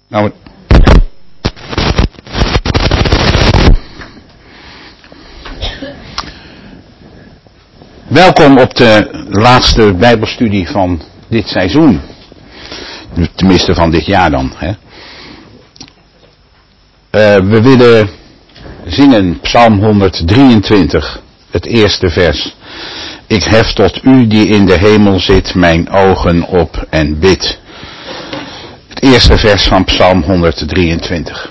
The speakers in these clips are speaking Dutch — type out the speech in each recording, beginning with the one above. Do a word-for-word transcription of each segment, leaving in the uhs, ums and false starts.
Nou, welkom op de laatste Bijbelstudie van dit seizoen. Tenminste van dit jaar dan. Hè. Uh, we willen zingen Psalm honderddrieëntwintig, het eerste vers. Ik hef tot u die in de hemel zit mijn ogen op en bid. Het eerste vers van Psalm honderddrieëntwintig.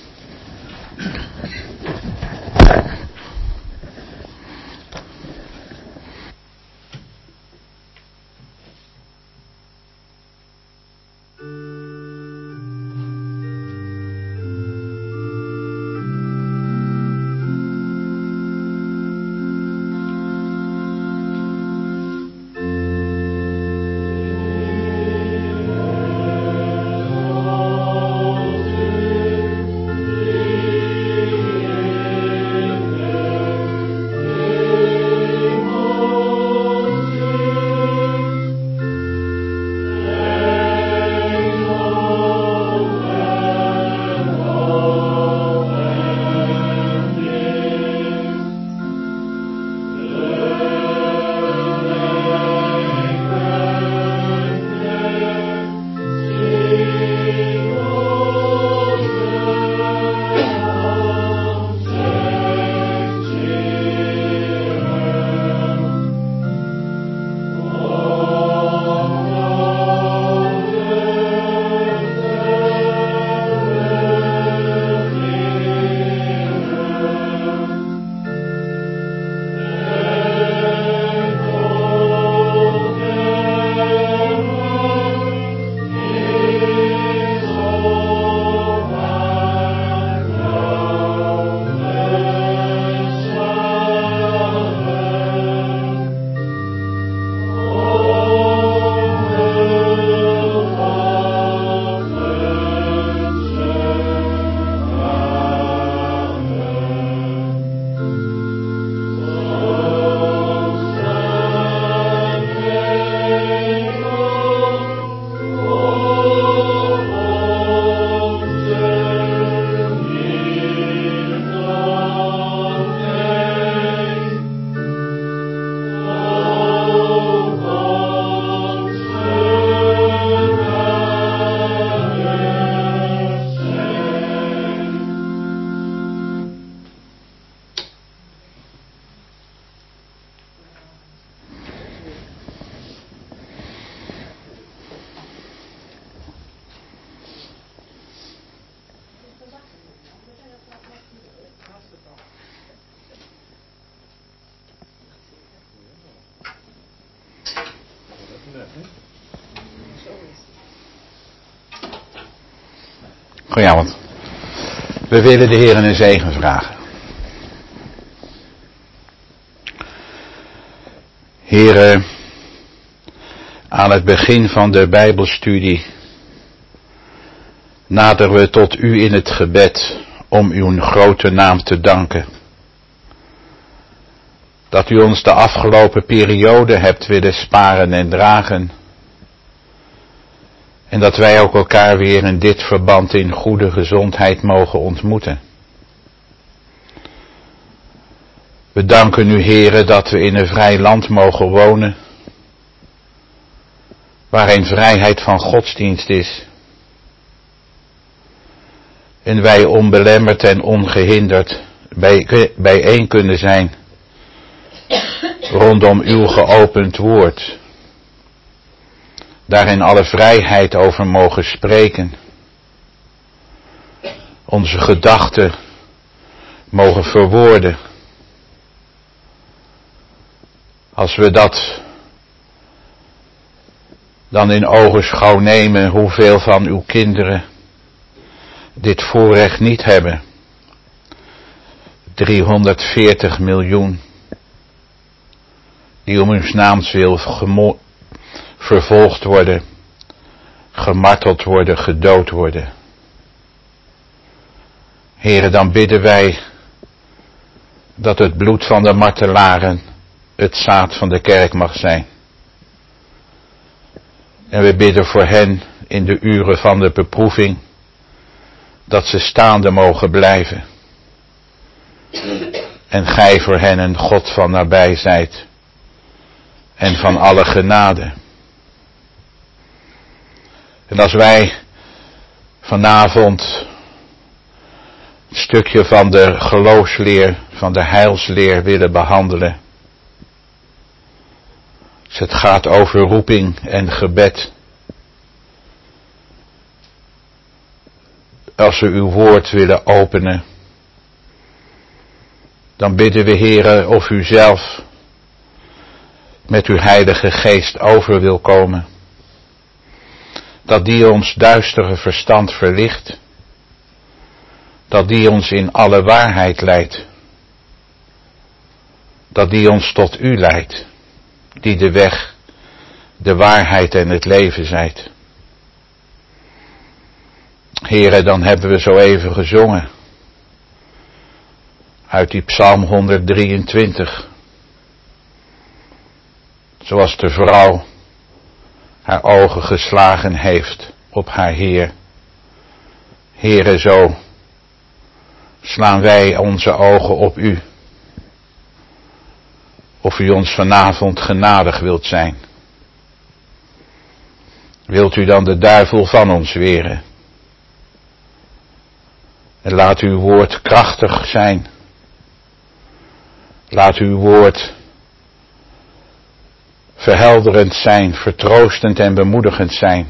Goedenavond. We willen de Heer een zegen vragen. Heere, aan het begin van de Bijbelstudie naderen we tot u in het gebed om uw grote naam te danken. Dat u ons de afgelopen periode hebt willen sparen en dragen. En dat wij ook elkaar weer in dit verband in goede gezondheid mogen ontmoeten. We danken u, Heere, dat we in een vrij land mogen wonen, waarin vrijheid van godsdienst is. En wij onbelemmerd en ongehinderd bij, bijeen kunnen zijn rondom uw geopend woord. Daarin alle vrijheid over mogen spreken. Onze gedachten mogen verwoorden. Als we dat dan in ogenschouw nemen, hoeveel van uw kinderen dit voorrecht niet hebben. driehonderdveertig miljoen. Die om uw naams wil gemo- vervolgd worden, gemarteld worden, gedood worden. Heere, dan bidden wij dat het bloed van de martelaren het zaad van de kerk mag zijn. En we bidden voor hen in de uren van de beproeving, dat ze staande mogen blijven. En gij voor hen een God van nabij zijt en van alle genade. En als wij vanavond een stukje van de geloofsleer, van de heilsleer willen behandelen. Dus het gaat over roeping en gebed. Als we uw woord willen openen, dan bidden we, Heere, of u zelf met uw Heilige Geest over wil komen. Dat die ons duistere verstand verlicht. Dat die ons in alle waarheid leidt. Dat die ons tot u leidt. Die de weg, de waarheid en het leven zijt. Heere, dan hebben we zo even gezongen. Uit die Psalm honderddrieëntwintig. Zoals de vrouw haar ogen geslagen heeft op haar Heer. Heere, zo slaan wij onze ogen op u. Of u ons vanavond genadig wilt zijn. Wilt u dan de duivel van ons weren? En laat uw woord krachtig zijn. Laat uw woord verhelderend zijn, vertroostend en bemoedigend zijn.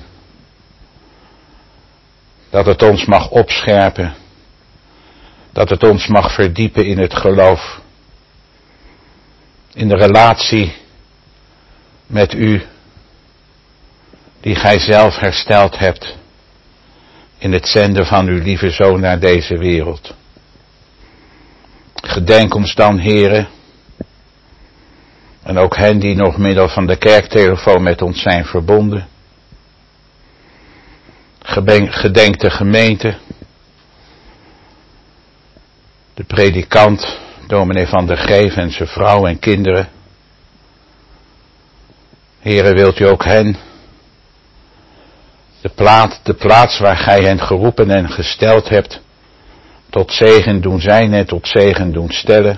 Dat het ons mag opscherpen. Dat het ons mag verdiepen in het geloof. In de relatie met u, die gij zelf hersteld hebt. In het zenden van uw lieve Zoon naar deze wereld. Gedenk ons dan, Heere. En ook hen die nog middel van de kerktelefoon met ons zijn verbonden. Gedenk de gemeente. De predikant, dominee Van der Geef en zijn vrouw en kinderen. Heere, wilt u ook hen, de plaats, de plaats waar gij hen geroepen en gesteld hebt, tot zegen doen zijn en tot zegen doen stellen.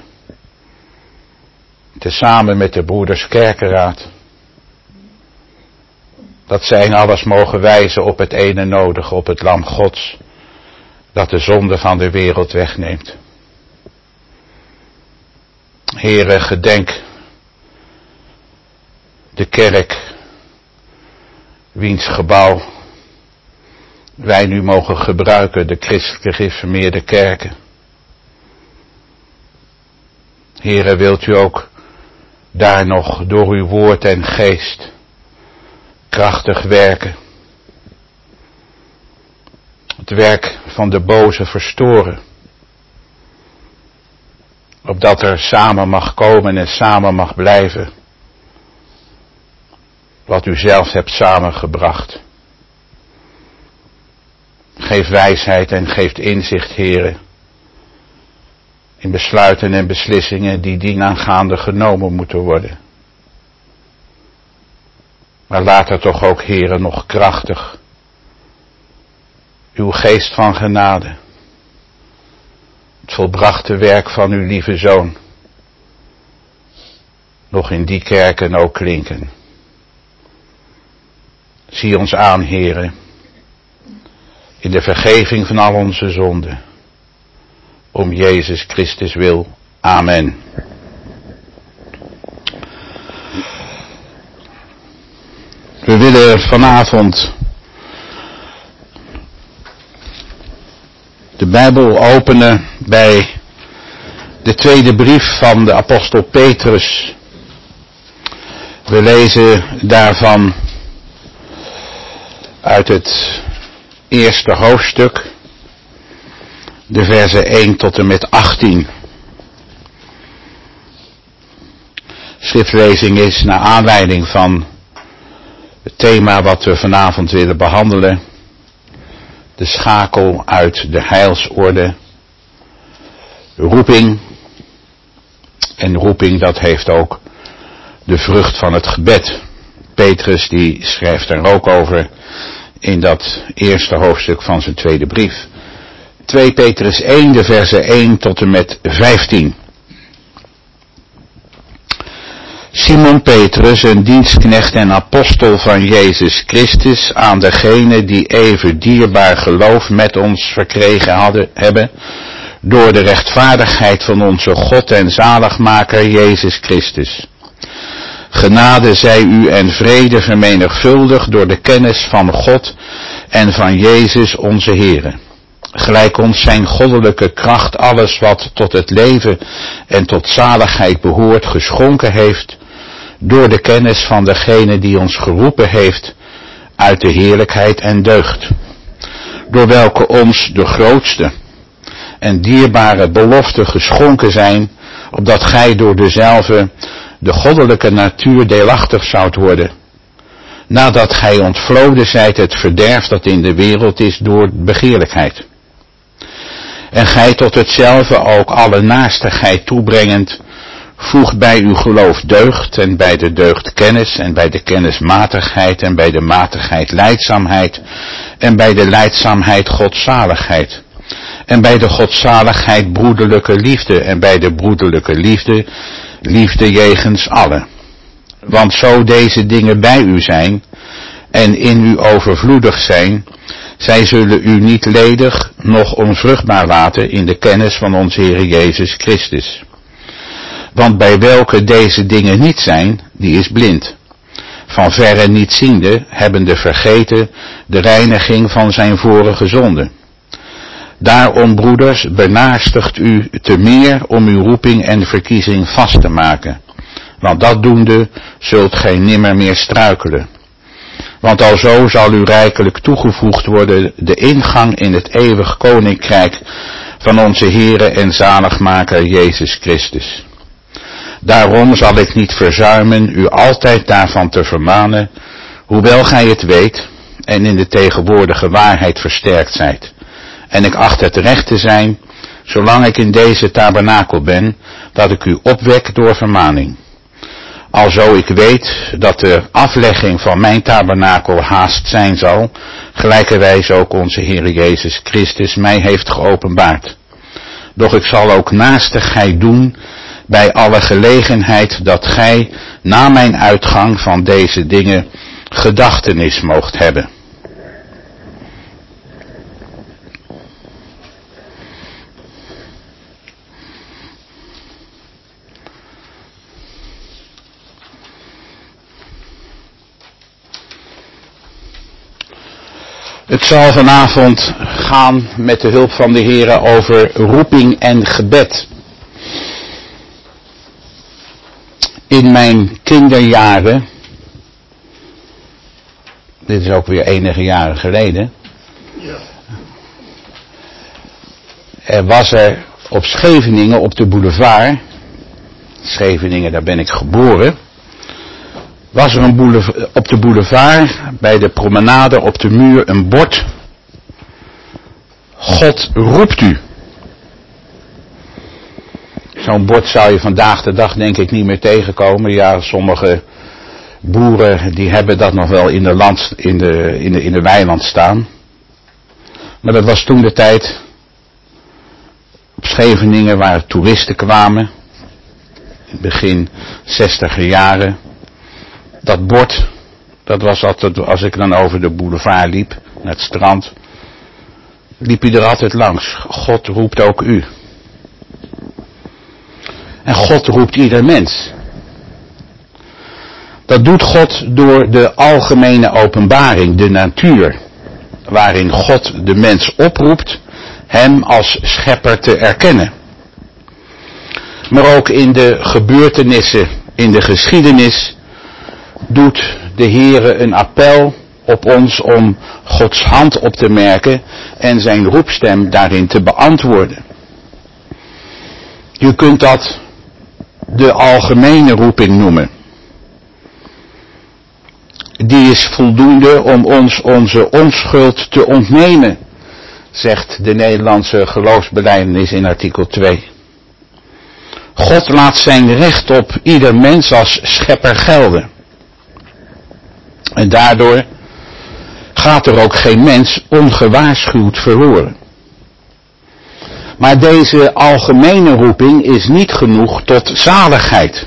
Tezamen met de broeders Kerkenraad. Dat zij in alles mogen wijzen op het ene nodige, op het lam Gods, dat de zonde van de wereld wegneemt. Heere, gedenk de kerk, wiens gebouw wij nu mogen gebruiken, de christelijke gereformeerde kerken. Heere, wilt u ook daar nog door uw woord en geest krachtig werken. Het werk van de boze verstoren. Opdat er samen mag komen en samen mag blijven. Wat u zelf hebt samengebracht. Geef wijsheid en geef inzicht, Heere. In besluiten en beslissingen die dienaangaande genomen moeten worden. Maar laat er toch ook, Heere, nog krachtig uw geest van genade, het volbrachte werk van uw lieve Zoon, nog in die kerken ook klinken. Zie ons aan, Heere, in de vergeving van al onze zonden. Om Jezus Christus wil. Amen. We willen vanavond de Bijbel openen bij de tweede brief van de apostel Petrus. We lezen daarvan uit het eerste hoofdstuk, de versen één tot en met achttien. Schriftlezing is naar aanleiding van het thema wat we vanavond willen behandelen. De schakel uit de heilsorde. Roeping. En roeping, dat heeft ook de vrucht van het gebed. Petrus die schrijft er ook over in dat eerste hoofdstuk van zijn tweede brief. twee Petrus één, de versen één tot en met vijftien. Simon Petrus, een dienstknecht en apostel van Jezus Christus, aan degenen die even dierbaar geloof met ons verkregen hadden, hebben, door de rechtvaardigheid van onze God en zaligmaker Jezus Christus. Genade zij u en vrede vermenigvuldigd door de kennis van God en van Jezus onze Heere. Gelijk ons zijn goddelijke kracht alles wat tot het leven en tot zaligheid behoort geschonken heeft, door de kennis van degene die ons geroepen heeft uit de heerlijkheid en deugd, door welke ons de grootste en dierbare beloften geschonken zijn, opdat gij door dezelfde de goddelijke natuur deelachtig zoudt worden, nadat gij ontvloden zijt het verderf dat in de wereld is door begeerlijkheid. En gij tot hetzelfde ook alle naastigheid toebrengend, voegt bij uw geloof deugd, en bij de deugd kennis, en bij de kennis matigheid, en bij de matigheid lijdzaamheid, en bij de lijdzaamheid godzaligheid, en bij de godzaligheid broederlijke liefde, en bij de broederlijke liefde, liefde jegens allen. Want zo deze dingen bij u zijn, en in u overvloedig zijn, zij zullen u niet ledig, noch onvruchtbaar laten in de kennis van onze Heer Jezus Christus. Want bij welke deze dingen niet zijn, die is blind, van verre niet ziende, hebbende vergeten de reiniging van zijn vorige zonde. Daarom, broeders, benaarstigt u te meer om uw roeping en verkiezing vast te maken. Want dat doende, zult gij nimmer meer struikelen. Want alzo zal u rijkelijk toegevoegd worden de ingang in het eeuwig koninkrijk van onze Heere en zaligmaker Jezus Christus. Daarom zal ik niet verzuimen u altijd daarvan te vermanen, hoewel gij het weet en in de tegenwoordige waarheid versterkt zijt. En ik acht het recht te zijn, zolang ik in deze tabernakel ben, dat ik u opwek door vermaning. Alzo ik weet dat de aflegging van mijn tabernakel haast zijn zal, gelijkerwijs ook onze Heer Jezus Christus mij heeft geopenbaard. Doch ik zal ook naastigheid doen bij alle gelegenheid dat gij na mijn uitgang van deze dingen gedachtenis moogt hebben. Het zal vanavond gaan met de hulp van de Heere over roeping en gebed. In mijn kinderjaren, dit is ook weer enige jaren geleden, ja. Er was er op Scheveningen, op de boulevard, Scheveningen, daar ben ik geboren, was er een boulevard, op de boulevard, bij de promenade op de muur, een bord. God roept u. Zo'n bord zou je vandaag de dag denk ik niet meer tegenkomen. Ja, sommige boeren die hebben dat nog wel in de, land, in de, in de, in de weiland staan. Maar dat was toen de tijd op Scheveningen waar toeristen kwamen. In het begin zestiger jaren. Dat bord, dat was altijd, als ik dan over de boulevard liep, naar het strand, liep u er altijd langs. God roept ook u. En God roept ieder mens. Dat doet God door de algemene openbaring, de natuur, waarin God de mens oproept hem als schepper te erkennen. Maar ook in de gebeurtenissen, in de geschiedenis, doet de Heere een appel op ons om Gods hand op te merken en zijn roepstem daarin te beantwoorden. Je kunt dat de algemene roeping noemen. Die is voldoende om ons onze onschuld te ontnemen, zegt de Nederlandse geloofsbelijdenis in artikel twee. God laat zijn recht op ieder mens als schepper gelden. En daardoor gaat er ook geen mens ongewaarschuwd verloren. Maar deze algemene roeping is niet genoeg tot zaligheid.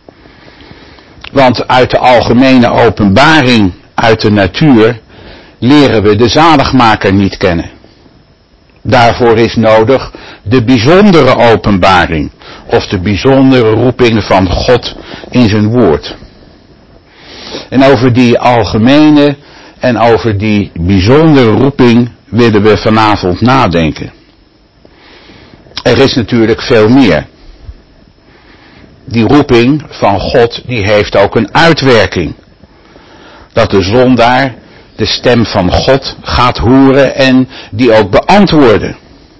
Want uit de algemene openbaring uit de natuur leren we de zaligmaker niet kennen. Daarvoor is nodig de bijzondere openbaring of de bijzondere roeping van God in zijn woord. En over die algemene en over die bijzondere roeping willen we vanavond nadenken. Er is natuurlijk veel meer. Die roeping van God die heeft ook een uitwerking. Dat de zondaar de stem van God gaat horen en die ook beantwoorden.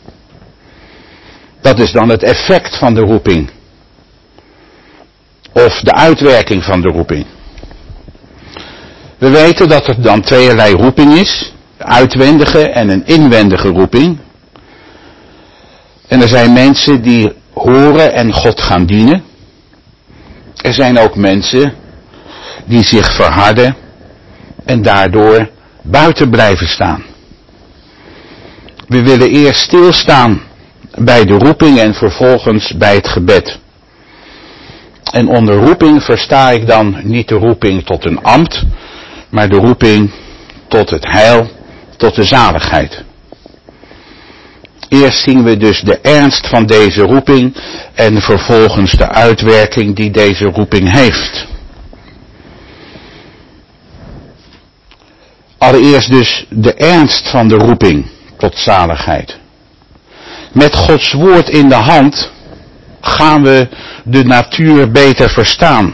Dat is dan het effect van de roeping. Of de uitwerking van de roeping. We weten dat er dan tweeërlei roeping is. Een uitwendige en een inwendige roeping. En er zijn mensen die horen en God gaan dienen. Er zijn ook mensen die zich verharden en daardoor buiten blijven staan. We willen eerst stilstaan bij de roeping en vervolgens bij het gebed. En onder roeping versta ik dan niet de roeping tot een ambt, maar de roeping tot het heil, tot de zaligheid. Eerst zien we dus de ernst van deze roeping en vervolgens de uitwerking die deze roeping heeft. Allereerst dus de ernst van de roeping tot zaligheid. Met Gods woord in de hand gaan we de natuur beter verstaan.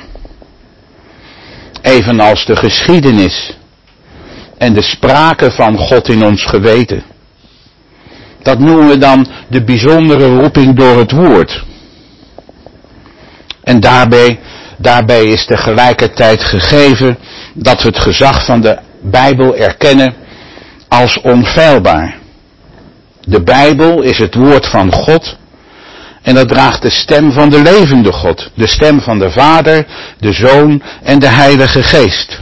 Evenals de geschiedenis en de sprake van God in ons geweten. Dat noemen we dan de bijzondere roeping door het woord. En daarbij, daarbij is tegelijkertijd gegeven dat we het gezag van de Bijbel erkennen als onfeilbaar. De Bijbel is het woord van God en dat draagt de stem van de levende God. De stem van de Vader, de Zoon en de Heilige Geest.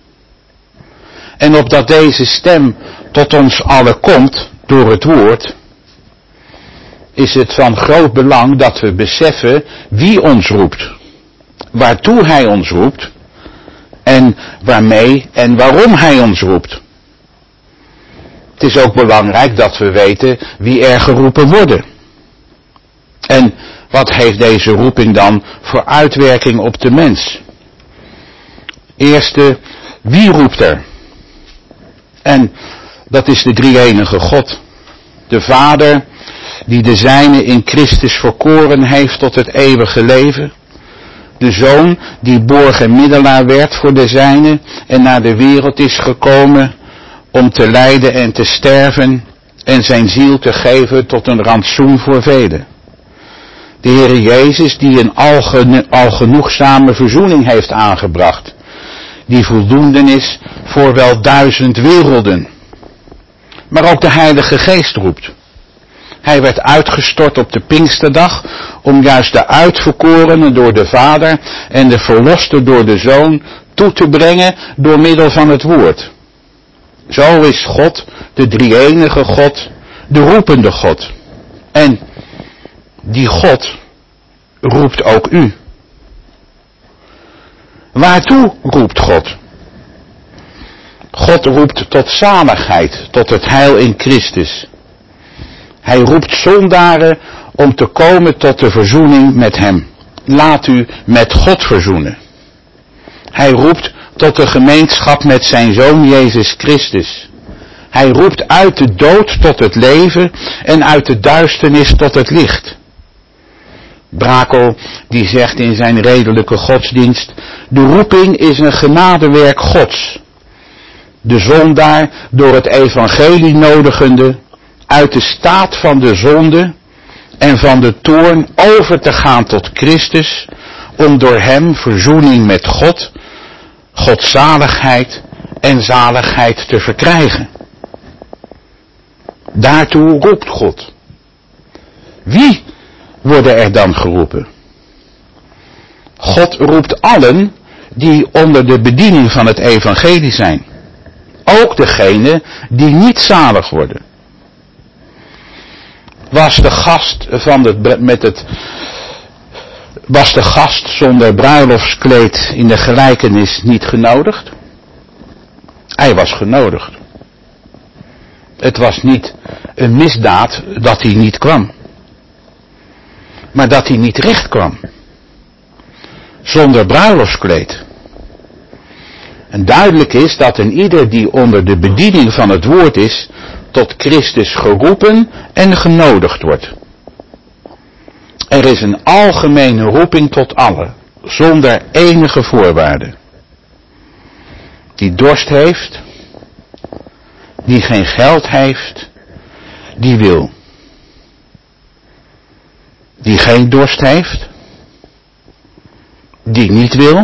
En opdat deze stem tot ons allen komt door het woord, is het van groot belang dat we beseffen wie ons roept. Waartoe hij ons roept en waarmee en waarom hij ons roept. Het is ook belangrijk dat we weten wie er geroepen worden. En wat heeft deze roeping dan voor uitwerking op de mens? Eerste, wie roept er? En dat is de drie-enige God. De Vader die de zijnen in Christus verkoren heeft tot het eeuwige leven. De Zoon die borg en middelaar werd voor de zijnen en naar de wereld is gekomen om te lijden en te sterven en zijn ziel te geven tot een rantsoen voor velen. De Heere Jezus die een algen, algenoegzame verzoening heeft aangebracht, die voldoende is voor wel duizend werelden. Maar ook de Heilige Geest roept. Hij werd uitgestort op de Pinksterdag om juist de uitverkorenen door de Vader en de verlosten door de Zoon toe te brengen door middel van het woord. Zo is God, de drie-enige God, de roepende God. En die God roept ook u. Waartoe roept God? God roept tot zaligheid, tot het heil in Christus. Hij roept zondaren om te komen tot de verzoening met hem. Laat u met God verzoenen. Hij roept tot de gemeenschap met zijn Zoon Jezus Christus. Hij roept uit de dood tot het leven en uit de duisternis tot het licht. Brakel die zegt in zijn redelijke godsdienst: de roeping is een genadewerk Gods. De zondaar door het evangelie nodigende uit de staat van de zonde en van de toorn over te gaan tot Christus, om door hem verzoening met God, godzaligheid en zaligheid te verkrijgen. Daartoe roept God. Wie worden er dan geroepen? God roept allen die onder de bediening van het evangelie zijn. Ook degenen die niet zalig worden. Was de gast van het, met het, was de gast zonder bruiloftskleed in de gelijkenis niet genodigd? Hij was genodigd. Het was niet een misdaad dat hij niet kwam. Maar dat hij niet recht kwam. Zonder bruiloftskleed. En duidelijk is dat een ieder die onder de bediening van het woord is, tot Christus geroepen en genodigd wordt. Er is een algemene roeping tot allen, zonder enige voorwaarden. Die dorst heeft, die geen geld heeft, die wil. Die geen dorst heeft, die niet wil,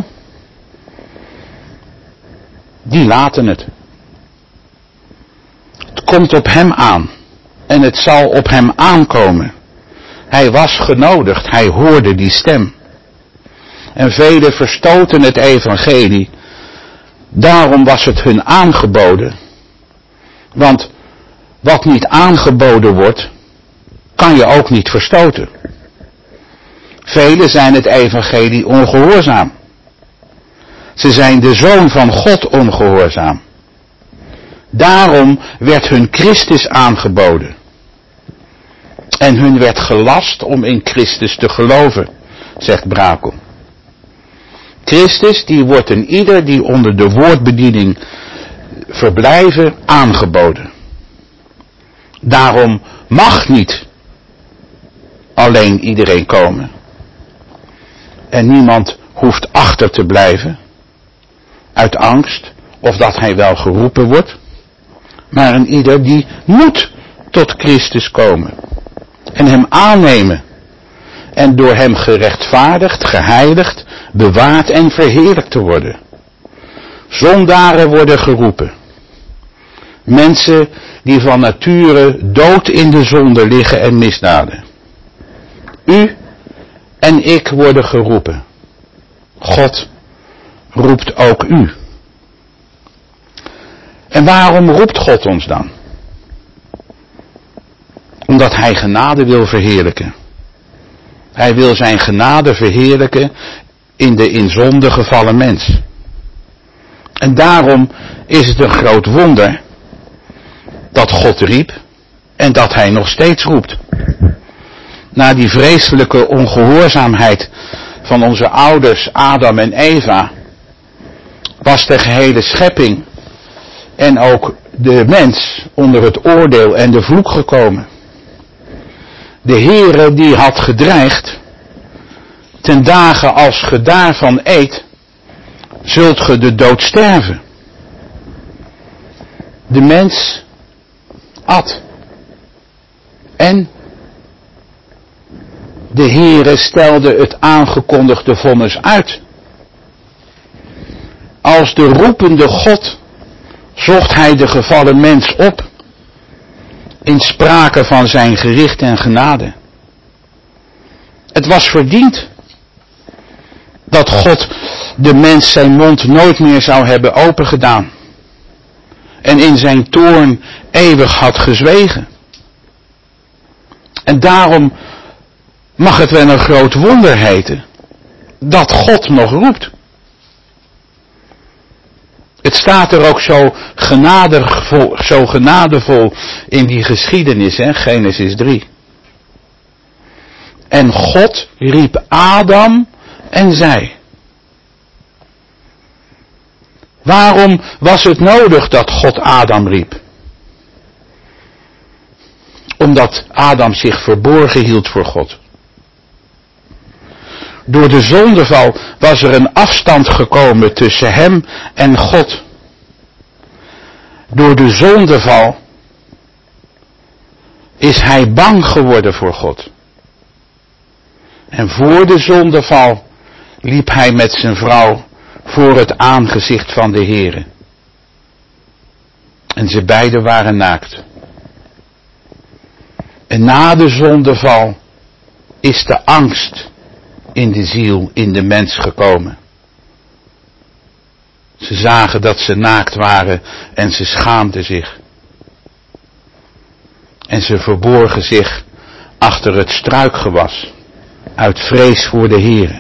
die laten het. Het komt op hem aan en het zal op hem aankomen. Hij was genodigd, hij hoorde die stem. En velen verstoten het evangelie. Daarom was het hun aangeboden. Want wat niet aangeboden wordt, kan je ook niet verstoten. Velen zijn het evangelie ongehoorzaam. Ze zijn de Zoon van God ongehoorzaam. Daarom werd hun Christus aangeboden. En hun werd gelast om in Christus te geloven, zegt Brakel. Christus, die wordt een ieder die onder de woordbediening verblijven aangeboden. Daarom mag niet alleen iedereen komen. En niemand hoeft achter te blijven. Uit angst of dat hij wel geroepen wordt. Maar een ieder die moet tot Christus komen. En hem aannemen. En door hem gerechtvaardigd, geheiligd, bewaard en verheerlijkt te worden. Zondaren worden geroepen. Mensen die van nature dood in de zonde liggen en misdaden. U en ik worden geroepen. God roept ook u. En waarom roept God ons dan? Omdat hij genade wil verheerlijken. Hij wil zijn genade verheerlijken in de in zonde gevallen mens. En daarom is het een groot wonder dat God riep en dat hij nog steeds roept. Na die vreselijke ongehoorzaamheid van onze ouders Adam en Eva was de gehele schepping en ook de mens onder het oordeel en de vloek gekomen. De Heere die had gedreigd, ten dagen als ge daarvan eet, zult ge de dood sterven. De mens at. En de Heere stelde het aangekondigde vonnis uit. Als de roepende God zocht hij de gevallen mens op in sprake van zijn gericht en genade. Het was verdiend dat God de mens zijn mond nooit meer zou hebben opengedaan en in zijn toorn eeuwig had gezwegen. En daarom mag het wel een groot wonder heten dat God nog roept. Het staat er ook zo genadevol, zo genadevol in die geschiedenis, hè, Genesis drie. En God riep Adam en zei. Waarom was het nodig dat God Adam riep? Omdat Adam zich verborgen hield voor God. Door de zondeval was er een afstand gekomen tussen hem en God. Door de zondeval is hij bang geworden voor God. En voor de zondeval liep hij met zijn vrouw voor het aangezicht van de Heere. En ze beiden waren naakt. En na de zondeval is de angst in de ziel, in de mens gekomen. Ze zagen dat ze naakt waren en ze schaamden zich. En ze verborgen zich achter het struikgewas, uit vrees voor de Heere.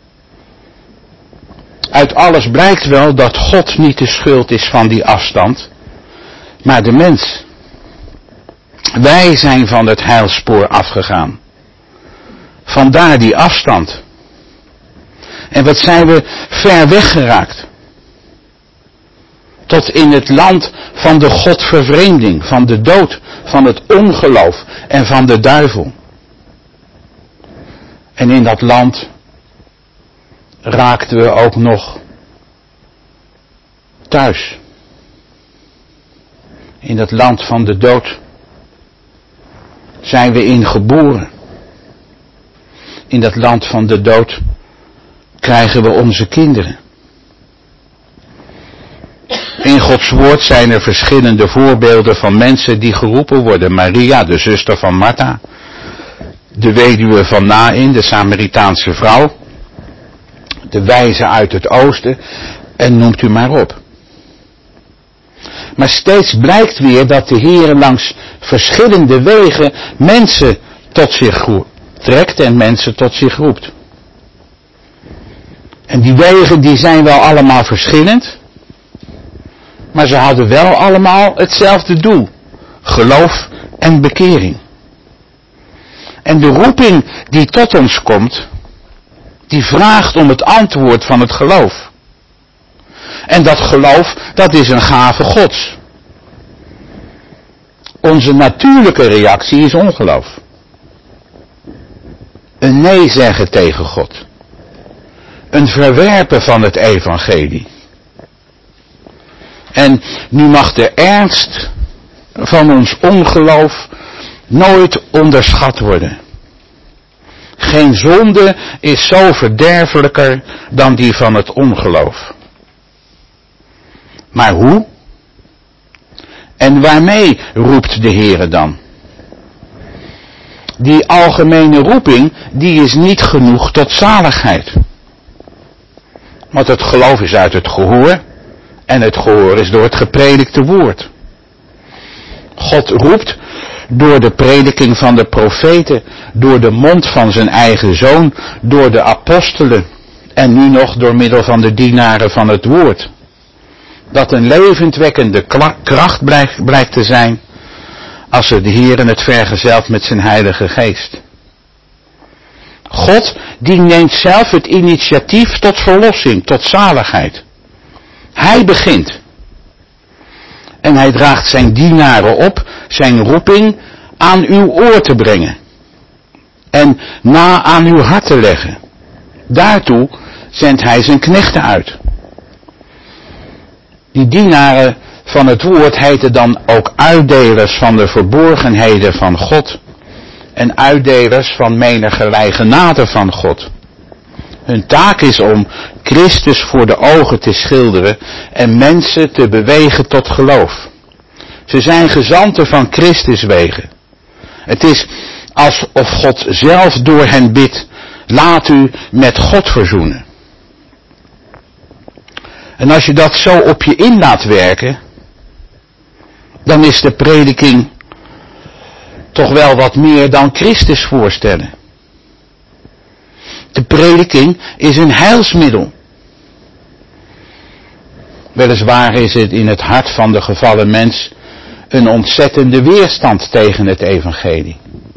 Uit alles blijkt wel dat God niet de schuld is van die afstand, maar de mens. Wij zijn van het heilspoor afgegaan. Vandaar die afstand. En wat zijn we ver weg geraakt. Tot in het land van de godvervreemding, van de dood, van het ongeloof en van de duivel. En in dat land raakten we ook nog thuis. In dat land van de dood zijn we in geboren. In dat land van de dood krijgen we onze kinderen. In Gods woord zijn er verschillende voorbeelden van mensen die geroepen worden. Maria, de zuster van Martha. De weduwe van Naïn, de Samaritaanse vrouw. De wijze uit het oosten. En noemt u maar op. Maar steeds blijkt weer dat de Heer langs verschillende wegen mensen tot zich trekt en mensen tot zich roept. En die wegen die zijn wel allemaal verschillend. Maar ze hadden wel allemaal hetzelfde doel. Geloof en bekering. En de roeping die tot ons komt, die vraagt om het antwoord van het geloof. En dat geloof, dat is een gave Gods. Onze natuurlijke reactie is ongeloof. Een nee zeggen tegen God. Een verwerpen van het evangelie. En nu mag de ernst van ons ongeloof nooit onderschat worden. Geen zonde is zo verderfelijker dan die van het ongeloof. Maar hoe? En waarmee roept de Heere dan? Die algemene roeping, die is niet genoeg tot zaligheid. Want het geloof is uit het gehoor. En het gehoor is door het gepredikte woord. God roept door de prediking van de profeten, door de mond van zijn eigen zoon, door de apostelen en nu nog door middel van de dienaren van het woord. Dat een levendwekkende kracht blijkt, blijkt te zijn als er de Heer het vergezelt met zijn heilige geest. God die neemt zelf het initiatief tot verlossing, tot zaligheid. Hij begint. En hij draagt zijn dienaren op zijn roeping aan uw oor te brengen. En na aan uw hart te leggen. Daartoe zendt hij zijn knechten uit. Die dienaren van het woord heten dan ook uitdelers van de verborgenheden van God. En uitdelers van menige genade van God. Hun taak is om Christus voor de ogen te schilderen en mensen te bewegen tot geloof. Ze zijn gezanten van Christus wegen. Het is alsof God zelf door hen bidt, laat u met God verzoenen. En als je dat zo op je in laat werken, dan is de prediking toch wel wat meer dan Christus voorstellen. De prediking is een heilsmiddel. Weliswaar is het in het hart van de gevallen mens een ontzettende weerstand tegen het evangelie.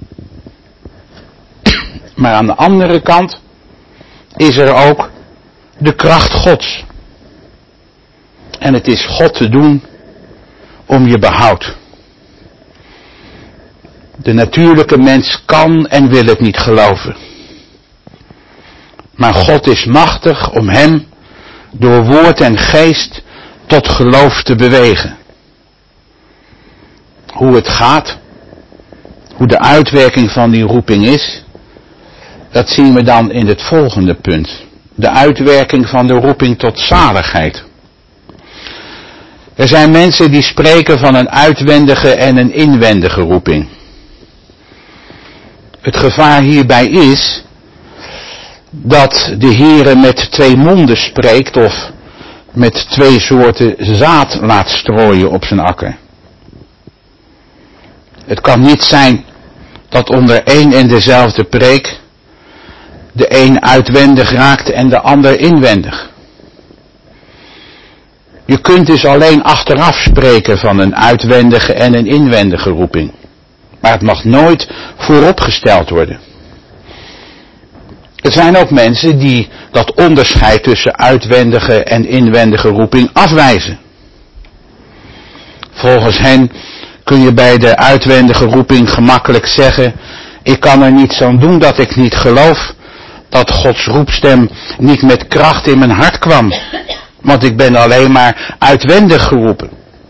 Maar aan de andere kant is er ook de kracht Gods. En het is God te doen om je behoud. De natuurlijke mens kan en wil het niet geloven. Maar God is machtig om hem door woord en geest tot geloof te bewegen. Hoe het gaat, hoe de uitwerking van die roeping is, dat zien we dan in het volgende punt. De uitwerking van de roeping tot zaligheid. Er zijn mensen die spreken van een uitwendige en een inwendige roeping. Het gevaar hierbij is dat de Heere met twee monden spreekt of met twee soorten zaad laat strooien op zijn akker. Het kan niet zijn dat onder één en dezelfde preek de een uitwendig raakt en de ander inwendig. Je kunt dus alleen achteraf spreken van een uitwendige en een inwendige roeping. Maar het mag nooit vooropgesteld worden. Er zijn ook mensen die dat onderscheid tussen uitwendige en inwendige roeping afwijzen. Volgens hen kun je bij de uitwendige roeping gemakkelijk zeggen: ik kan er niets aan doen dat ik niet geloof dat Gods roepstem niet met kracht in mijn hart kwam. Want ik ben alleen maar uitwendig geroepen.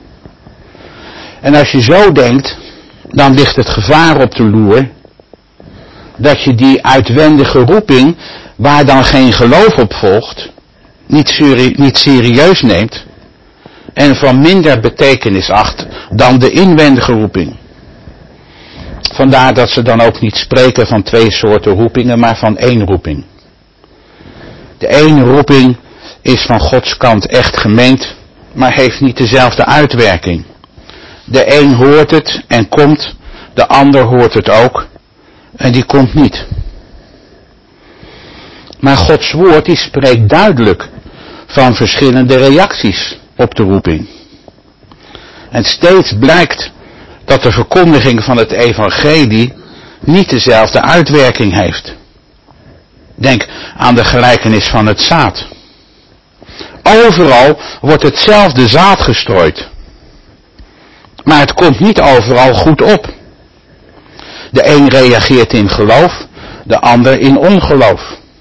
En als je zo denkt, dan ligt het gevaar op de loer dat je die uitwendige roeping, waar dan geen geloof op volgt, niet, seri- niet serieus neemt en van minder betekenis acht dan de inwendige roeping. Vandaar dat ze dan ook niet spreken van twee soorten roepingen, maar van één roeping. De ene roeping is van Gods kant echt gemeend, maar heeft niet dezelfde uitwerking. De een hoort het en komt, de ander hoort het ook en die komt niet. Maar Gods woord die spreekt duidelijk van verschillende reacties op de roeping. En steeds blijkt dat de verkondiging van het evangelie niet dezelfde uitwerking heeft. Denk aan de gelijkenis van het zaad. Overal wordt hetzelfde zaad gestrooid. Maar het komt niet overal goed op. De een reageert in geloof, de ander in ongeloof.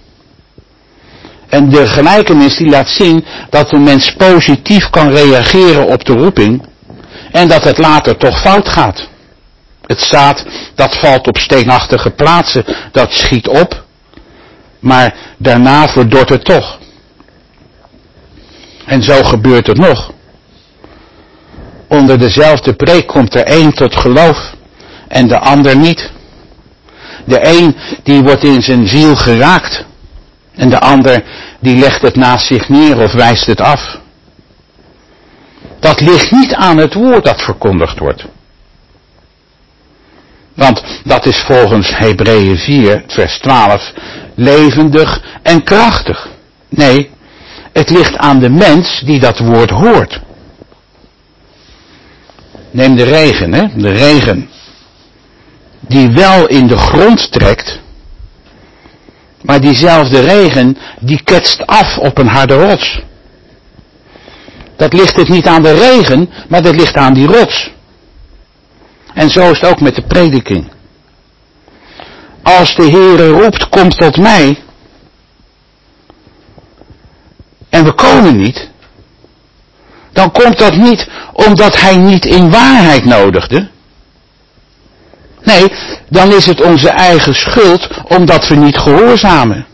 En de gelijkenis die laat zien dat de mens positief kan reageren op de roeping en dat het later toch fout gaat. Het zaad dat valt op steenachtige plaatsen, dat schiet op, maar daarna verdort het toch. En zo gebeurt het nog. Onder dezelfde preek komt er één tot geloof en de ander niet. De een die wordt in zijn ziel geraakt en de ander die legt het naast zich neer of wijst het af. Dat ligt niet aan het woord dat verkondigd wordt. Want dat is volgens Hebreeën vier, vers twaalf, levendig en krachtig. Nee, het ligt aan de mens die dat woord hoort. Neem de regen, hè? De regen. Die wel in de grond trekt, maar diezelfde regen, die ketst af op een harde rots. Dat ligt het niet aan de regen, maar dat ligt aan die rots. En zo is het ook met de prediking. Als de Heere roept, kom tot mij, en we komen niet, dan komt dat niet omdat hij niet in waarheid nodigde. Nee, dan is het onze eigen schuld omdat we niet gehoorzamen.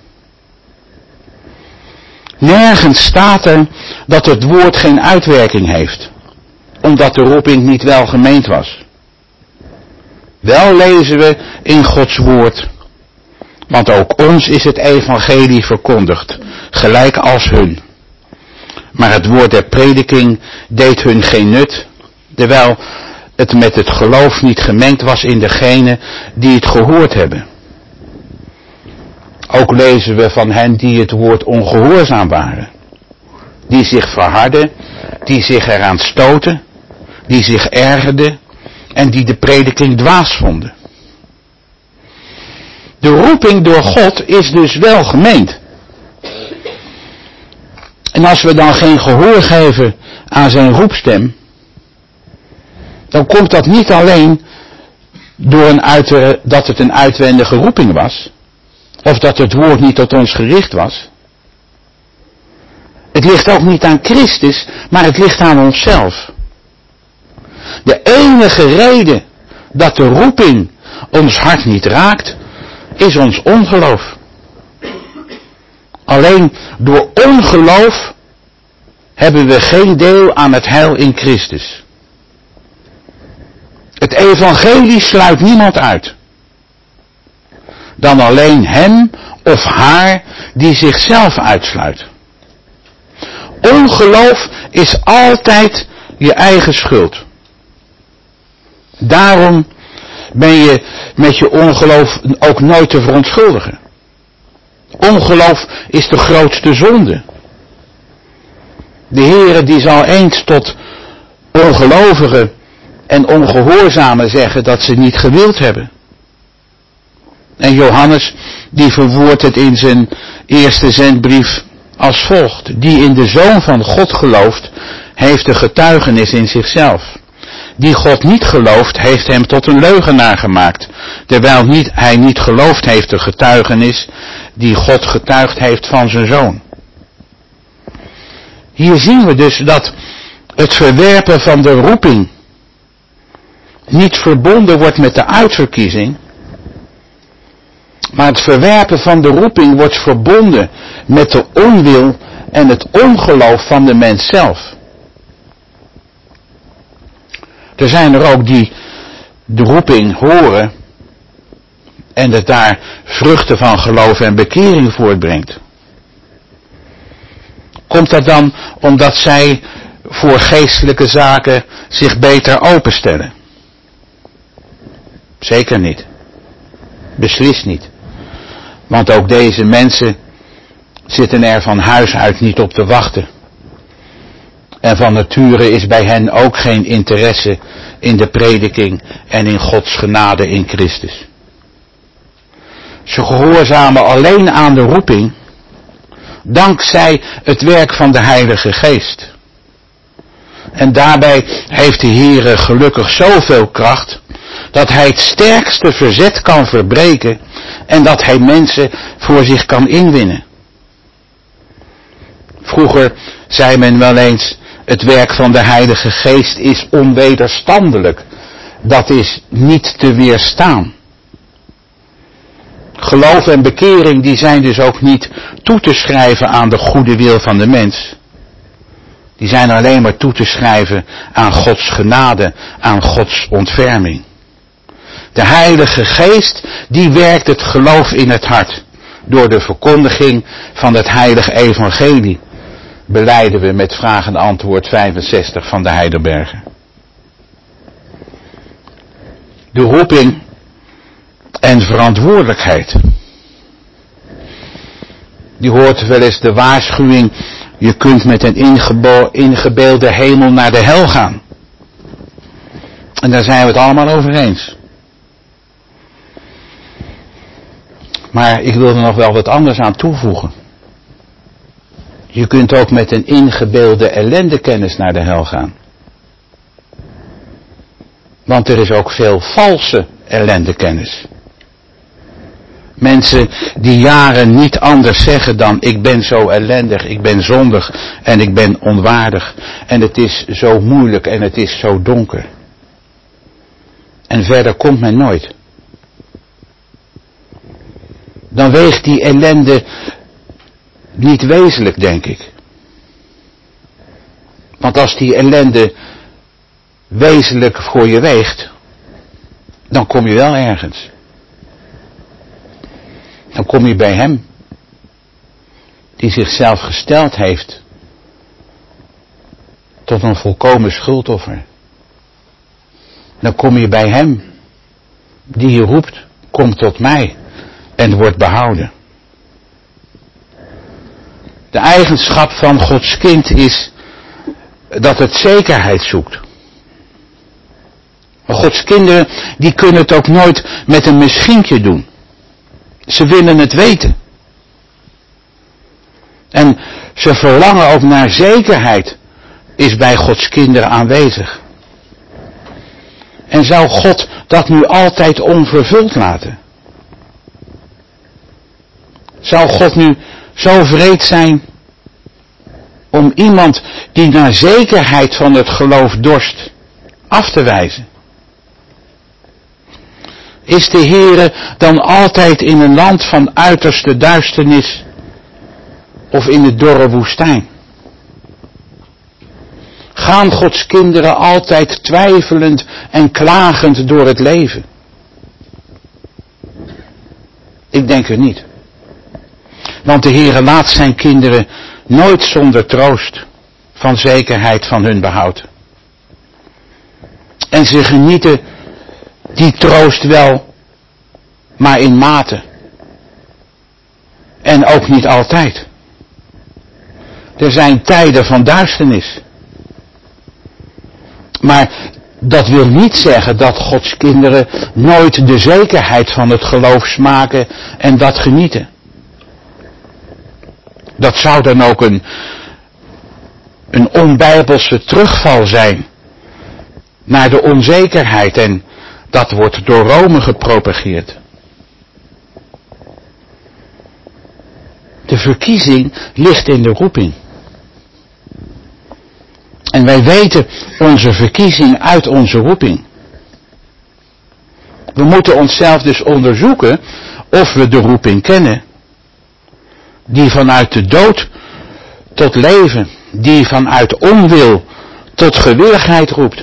Nergens staat er dat het woord geen uitwerking heeft, omdat de roeping niet welgemeend was. Wel lezen we in Gods woord, want ook ons is het evangelie verkondigd, gelijk als hun. Maar het woord der prediking deed hun geen nut, terwijl het met het geloof niet gemengd was in degenen die het gehoord hebben. Ook lezen we van hen die het woord ongehoorzaam waren. Die zich verharden, die zich eraan stoten, die zich ergerden en die de prediking dwaas vonden. De roeping door God is dus wel gemeend. En als we dan geen gehoor geven aan zijn roepstem, dan komt dat niet alleen door een uit, dat het een uitwendige roeping was, of dat het woord niet tot ons gericht was. Het ligt ook niet aan Christus, maar het ligt aan onszelf. De enige reden dat de roeping ons hart niet raakt, is ons ongeloof. Alleen door ongeloof hebben we geen deel aan het heil in Christus. Het evangelie sluit niemand uit. Dan alleen hem of haar die zichzelf uitsluit. Ongeloof is altijd je eigen schuld. Daarom ben je met je ongeloof ook nooit te verontschuldigen. Ongeloof is de grootste zonde. De Heere die zal eens tot ongelovigen en ongehoorzamen zeggen dat ze niet gewild hebben. En Johannes die verwoordt het in zijn eerste zendbrief als volgt. Die in de Zoon van God gelooft, heeft de getuigenis in zichzelf. Die God niet gelooft, heeft hem tot een leugenaar gemaakt. Terwijl niet, hij niet geloofd heeft de getuigenis die God getuigd heeft van zijn Zoon. Hier zien we dus dat het verwerpen van de roeping niet verbonden wordt met de uitverkiezing. Maar het verwerpen van de roeping wordt verbonden met de onwil en het ongeloof van de mens zelf. Er zijn er ook die de roeping horen en dat daar vruchten van geloof en bekering voortbrengt. Komt dat dan omdat zij voor geestelijke zaken zich beter openstellen? Zeker niet. Beslist niet. Want ook deze mensen zitten er van huis uit niet op te wachten. En van nature is bij hen ook geen interesse in de prediking en in Gods genade in Christus. Ze gehoorzamen alleen aan de roeping dankzij het werk van de Heilige Geest. En daarbij heeft de Heere gelukkig zoveel kracht dat hij het sterkste verzet kan verbreken en dat hij mensen voor zich kan inwinnen. Vroeger zei men wel eens, het werk van de Heilige Geest is onwederstandelijk. Dat is niet te weerstaan. Geloof en bekering die zijn dus ook niet toe te schrijven aan de goede wil van de mens. Die zijn alleen maar toe te schrijven aan Gods genade, aan Gods ontferming. De Heilige Geest die werkt het geloof in het hart. Door de verkondiging van het heilige evangelie belijden we met vraag en antwoord vijfenzestig van de Heidelberger. De roeping en verantwoordelijkheid. Die hoort wel eens de waarschuwing, je kunt met een ingebo- ingebeelde hemel naar de hel gaan. En daar zijn we het allemaal over eens. Maar ik wil er nog wel wat anders aan toevoegen. Je kunt ook met een ingebeelde ellendekennis naar de hel gaan. Want er is ook veel valse ellendekennis. Mensen die jaren niet anders zeggen dan ik ben zo ellendig, ik ben zondig en ik ben onwaardig. En het is zo moeilijk en het is zo donker. En verder komt men nooit. Dan weegt die ellende niet wezenlijk, denk ik. Want als die ellende wezenlijk voor je weegt, dan kom je wel ergens. Dan kom je bij hem, die zichzelf gesteld heeft tot een volkomen schuldoffer. Dan kom je bij hem, die je roept, kom tot mij en wordt behouden. De eigenschap van Gods kind is dat het zekerheid zoekt. Maar Gods kinderen, die kunnen het ook nooit met een misschientje doen. Ze willen het weten. En ze verlangen ook naar zekerheid, is bij Gods kinderen aanwezig. En zou God dat nu altijd onvervuld laten? Zou God nu zo wreed zijn om iemand die naar zekerheid van het geloof dorst af te wijzen? Is de Heere dan altijd in een land van uiterste duisternis of in de dorre woestijn? Gaan Gods kinderen altijd twijfelend en klagend door het leven? Ik denk het niet. Want de Heere laat zijn kinderen nooit zonder troost van zekerheid van hun behoud. En ze genieten die troost wel, maar in mate. En ook niet altijd. Er zijn tijden van duisternis. Maar dat wil niet zeggen dat Gods kinderen nooit de zekerheid van het geloof smaken en dat genieten. Dat zou dan ook een, een onbijbelse terugval zijn naar de onzekerheid en dat wordt door Rome gepropageerd. De verkiezing ligt in de roeping. En wij weten onze verkiezing uit onze roeping. We moeten onszelf dus onderzoeken of we de roeping kennen. Die vanuit de dood tot leven, die vanuit onwil tot gewilligheid roept.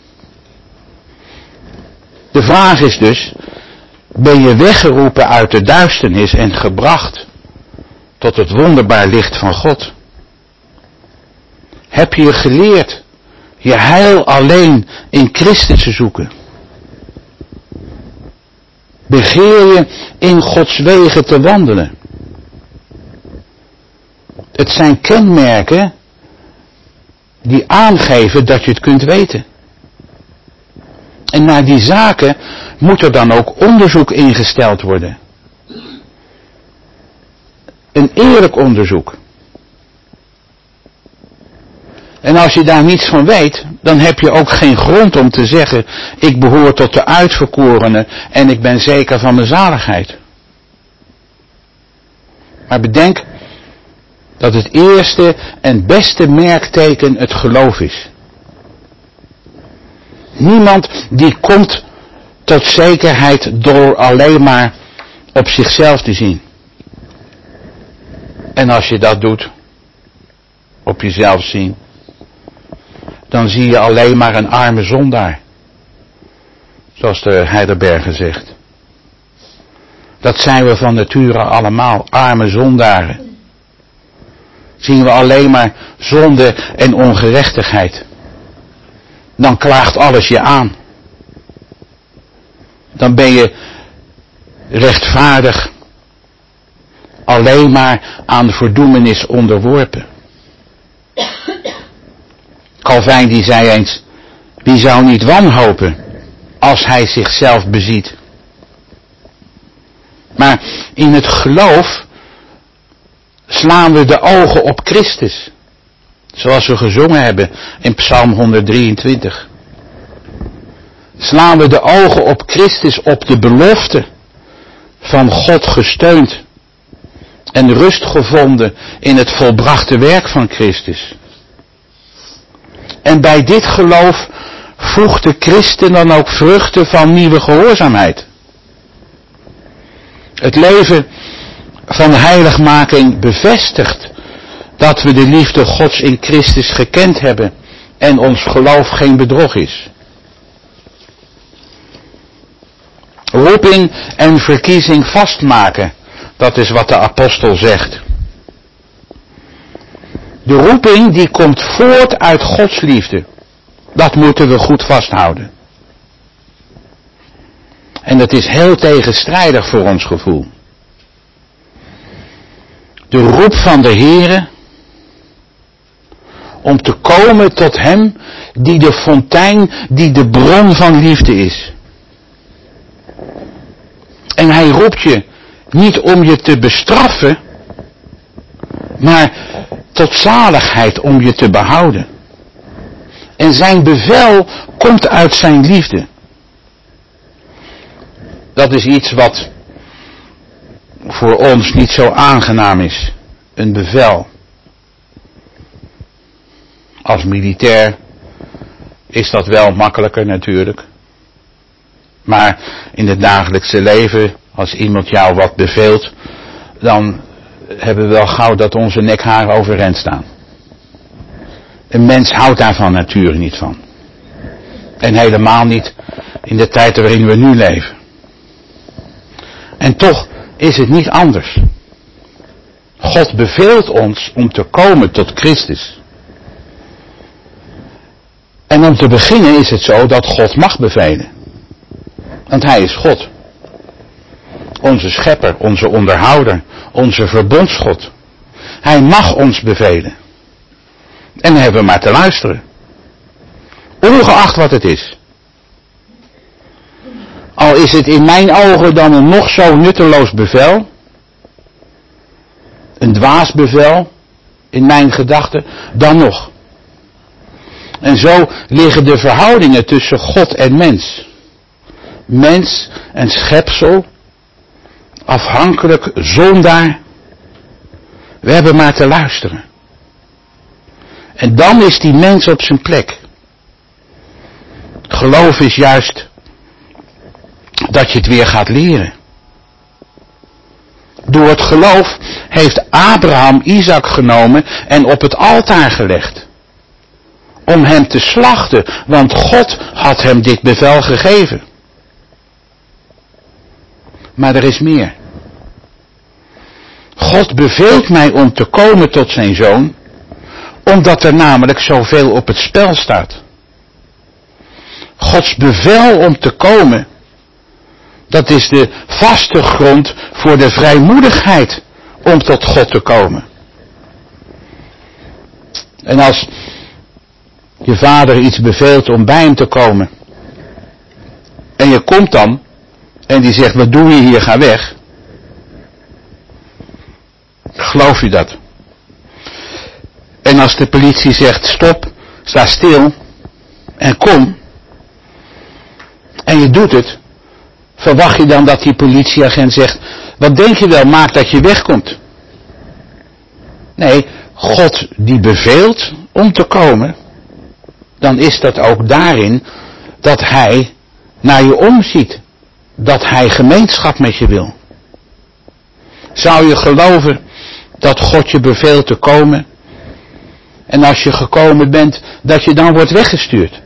De vraag is dus, ben je weggeroepen uit de duisternis en gebracht tot het wonderbaar licht van God? Heb je geleerd je heil alleen in Christus te zoeken? Begeer je in Gods wegen te wandelen? Het zijn kenmerken die aangeven dat je het kunt weten. En naar die zaken moet er dan ook onderzoek ingesteld worden. Een eerlijk onderzoek. En als je daar niets van weet, dan heb je ook geen grond om te zeggen, ik behoor tot de uitverkorenen en ik ben zeker van mijn zaligheid. Maar bedenk dat het eerste en beste merkteken het geloof is. Niemand die komt tot zekerheid door alleen maar op zichzelf te zien. En als je dat doet, op jezelf zien, dan zie je alleen maar een arme zondaar. Zoals de Heidelberger zegt. Dat zijn we van nature allemaal, arme zondaren. Zien we alleen maar zonde en ongerechtigheid. Dan klaagt alles je aan. Dan ben je rechtvaardig alleen maar aan de verdoemenis onderworpen. Calvijn die zei eens, wie zou niet wanhopen als hij zichzelf beziet? Maar in het geloof slaan we de ogen op Christus. Zoals we gezongen hebben in Psalm honderddrieëntwintig. Slaan we de ogen op Christus, op de belofte van God gesteund en rust gevonden in het volbrachte werk van Christus. En bij dit geloof voegt de christen dan ook vruchten van nieuwe gehoorzaamheid. Het leven van heiligmaking bevestigt dat we de liefde Gods in Christus gekend hebben en ons geloof geen bedrog is. Roeping en verkiezing vastmaken, dat is wat de apostel zegt. De roeping die komt voort uit Gods liefde. Dat moeten we goed vasthouden. En dat is heel tegenstrijdig voor ons gevoel. De roep van de Heere om te komen tot Hem die de fontein, die de bron van liefde is. En Hij roept je niet om je te bestraffen, maar tot zaligheid om je te behouden. En zijn bevel komt uit zijn liefde. Dat is iets wat voor ons niet zo aangenaam is. Een bevel. Als militair is dat wel makkelijker natuurlijk. Maar in het dagelijkse leven, als iemand jou wat beveelt, dan hebben we wel gauw dat onze nekharen overeind staan. Een mens houdt daar van nature niet van. En helemaal niet in de tijd waarin we nu leven. En toch is het niet anders. God beveelt ons om te komen tot Christus. En om te beginnen is het zo dat God mag bevelen. Want hij is God. Onze schepper, onze onderhouder, onze verbondsgod. Hij mag ons bevelen. En dan hebben we maar te luisteren. Ongeacht wat het is. Al is het in mijn ogen dan een nog zo nutteloos bevel. Een dwaas bevel. In mijn gedachten. Dan nog. En zo liggen de verhoudingen tussen God en mens. Mens en schepsel. Afhankelijk, zondaar. We hebben maar te luisteren. En dan is die mens op zijn plek. Geloof is juist dat je het weer gaat leren. Door het geloof heeft Abraham Isaac genomen en op het altaar gelegd. Om hem te slachten, want God had hem dit bevel gegeven. Maar er is meer. God beveelt mij om te komen tot zijn zoon, omdat er namelijk zoveel op het spel staat. Gods bevel om te komen, dat is de vaste grond voor de vrijmoedigheid om tot God te komen. En als je vader iets beveelt om bij hem te komen, en je komt dan, en die zegt, wat doe je hier, ga weg. Geloof je dat? En als de politie zegt, stop, sta stil, en kom, en je doet het, verwacht je dan dat die politieagent zegt, wat denk je wel, maak dat je wegkomt? Nee, God die beveelt om te komen, dan is dat ook daarin dat hij naar je omziet. Dat hij gemeenschap met je wil. Zou je geloven dat God je beveelt te komen, en als je gekomen bent, dat je dan wordt weggestuurd?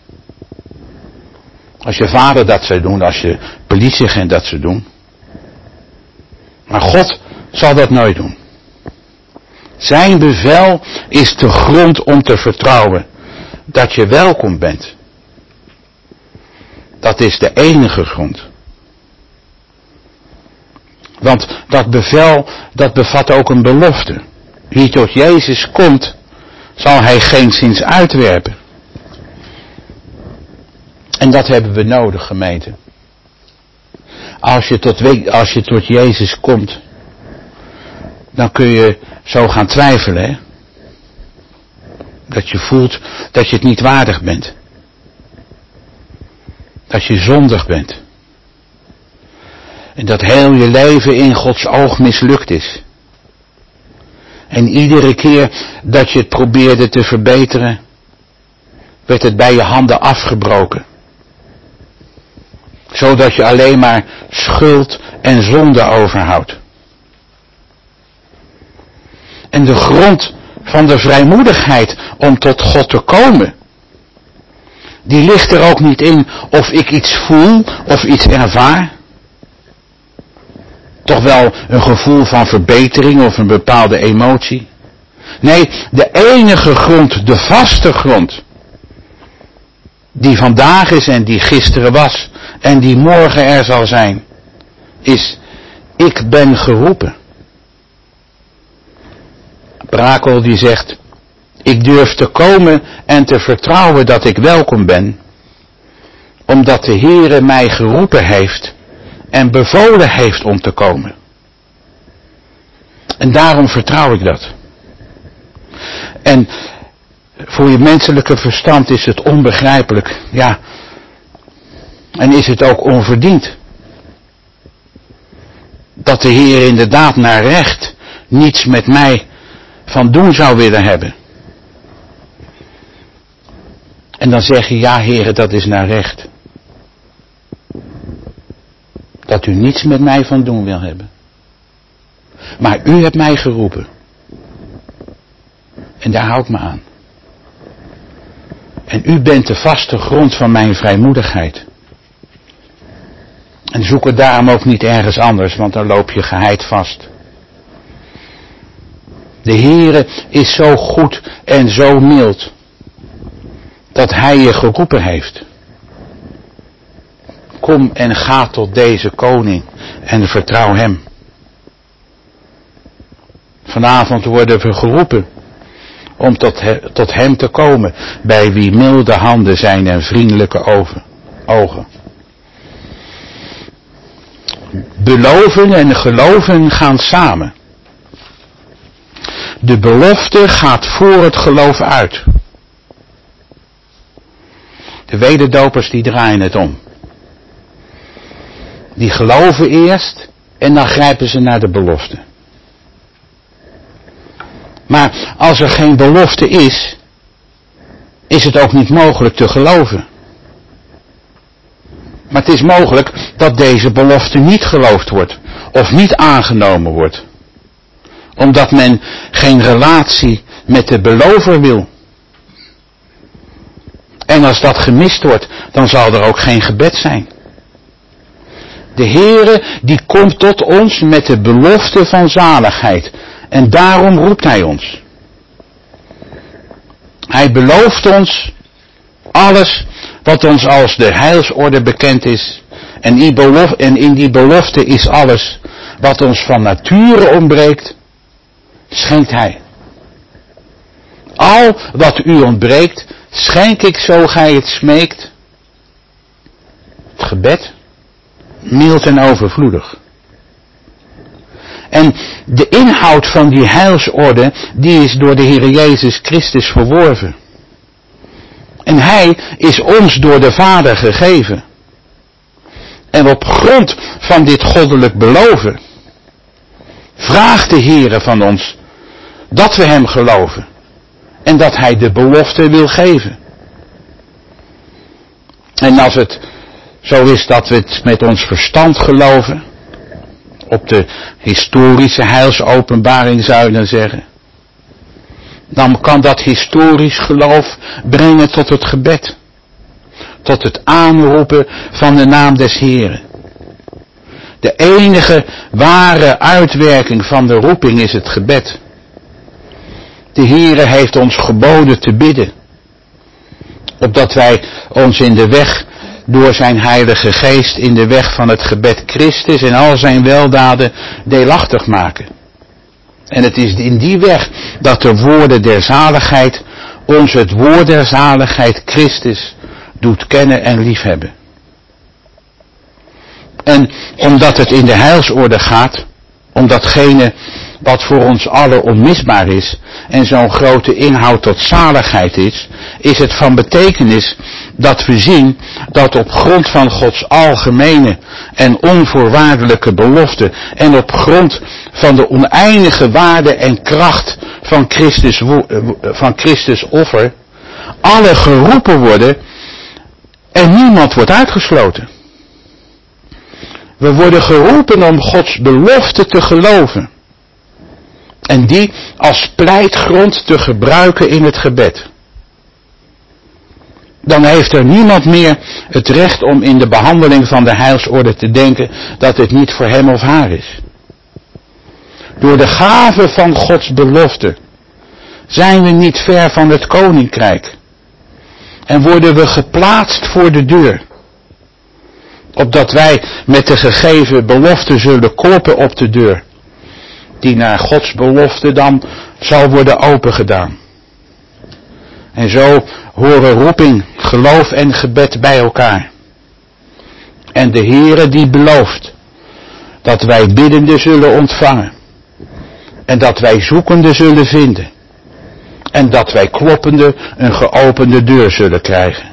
Als je vader dat zou doen, als je politieagent dat zou doen. Maar God zal dat nooit doen. Zijn bevel is de grond om te vertrouwen dat je welkom bent. Dat is de enige grond. Want dat bevel, dat bevat ook een belofte. Wie tot Jezus komt, zal hij geenszins uitwerpen. En dat hebben we nodig, gemeente. Als je tot, als je tot Jezus komt, dan kun je zo gaan twijfelen, hè? Dat je voelt dat je het niet waardig bent. Dat je zondig bent. En dat heel je leven in Gods oog mislukt is. En iedere keer dat je het probeerde te verbeteren, werd het bij je handen afgebroken. Zodat je alleen maar schuld en zonde overhoudt. En de grond van de vrijmoedigheid om tot God te komen, die ligt er ook niet in of ik iets voel of iets ervaar. Toch wel een gevoel van verbetering of een bepaalde emotie. Nee, de enige grond, de vaste grond, die vandaag is en die gisteren was en die morgen er zal zijn, is, ik ben geroepen. Brakel die zegt, ik durf te komen en te vertrouwen dat ik welkom ben, omdat de Heere mij geroepen heeft en bevolen heeft om te komen. En daarom vertrouw ik dat. En voor je menselijke verstand is het onbegrijpelijk, ja, en is het ook onverdiend. Dat de Heer inderdaad naar recht niets met mij van doen zou willen hebben. En dan zeg je, ja Heere, dat is naar recht. Dat u niets met mij van doen wil hebben. Maar u hebt mij geroepen. En daar hou ik me aan. En u bent de vaste grond van mijn vrijmoedigheid. En zoek het daarom ook niet ergens anders, want dan loop je geheid vast. De Heere is zo goed en zo mild, dat Hij je geroepen heeft. kom en ga tot deze koning en vertrouw hem. Vanavond worden we geroepen om tot, he, tot hem te komen, bij wie milde handen zijn en vriendelijke ogen. Beloven en geloven gaan samen. De belofte gaat voor het geloof uit. De wederdopers die draaien het om. Die geloven eerst en dan grijpen ze naar de belofte. Maar als er geen belofte is, is het ook niet mogelijk te geloven. Maar het is mogelijk dat deze belofte niet geloofd wordt of niet aangenomen wordt. Omdat men geen relatie met de belover wil. En als dat gemist wordt, dan zal er ook geen gebed zijn. De Heere die komt tot ons met de belofte van zaligheid. En daarom roept hij ons. Hij belooft ons alles wat ons als de heilsorde bekend is. En in die belofte is alles wat ons van nature ontbreekt, schenkt hij. Al wat u ontbreekt, schenk ik zo gij het smeekt. Het gebed, mild en overvloedig. En de inhoud van die heilsorde, die is door de Heer Jezus Christus verworven. En hij is ons door de Vader gegeven. En op grond van dit goddelijk beloven, vraagt de Heere van ons dat we hem geloven. En dat hij de belofte wil geven. En als het zo is dat we het met ons verstand geloven, op de historische heilsopenbaring zou je dan zeggen, dan kan dat historisch geloof brengen tot het gebed. Tot het aanroepen van de naam des Heeren. De enige ware uitwerking van de roeping is het gebed. De Heere heeft ons geboden te bidden. Opdat wij ons in de weg door zijn heilige geest in de weg van het gebed Christus en al zijn weldaden deelachtig maken. En het is in die weg dat de woorden der zaligheid ons het woord der zaligheid Christus doet kennen en liefhebben. En omdat het in de heilsorde gaat, om datgene wat voor ons allen onmisbaar is en zo'n grote inhoud tot zaligheid is, is het van betekenis dat we zien dat op grond van Gods algemene en onvoorwaardelijke belofte en op grond van de oneindige waarde en kracht van Christus, van Christus offer, alle geroepen worden en niemand wordt uitgesloten. We worden geroepen om Gods belofte te geloven. En die als pleitgrond te gebruiken in het gebed. Dan heeft er niemand meer het recht om in de behandeling van de heilsorde te denken dat het niet voor hem of haar is. Door de gave van Gods belofte zijn we niet ver van het koninkrijk. En worden we geplaatst voor de deur. Opdat wij met de gegeven belofte zullen kloppen op de deur. Die naar Gods belofte dan zal worden opengedaan. En zo horen roeping, geloof en gebed bij elkaar. En de Heere die belooft dat wij biddende zullen ontvangen. En dat wij zoekende zullen vinden. En dat wij kloppende een geopende deur zullen krijgen.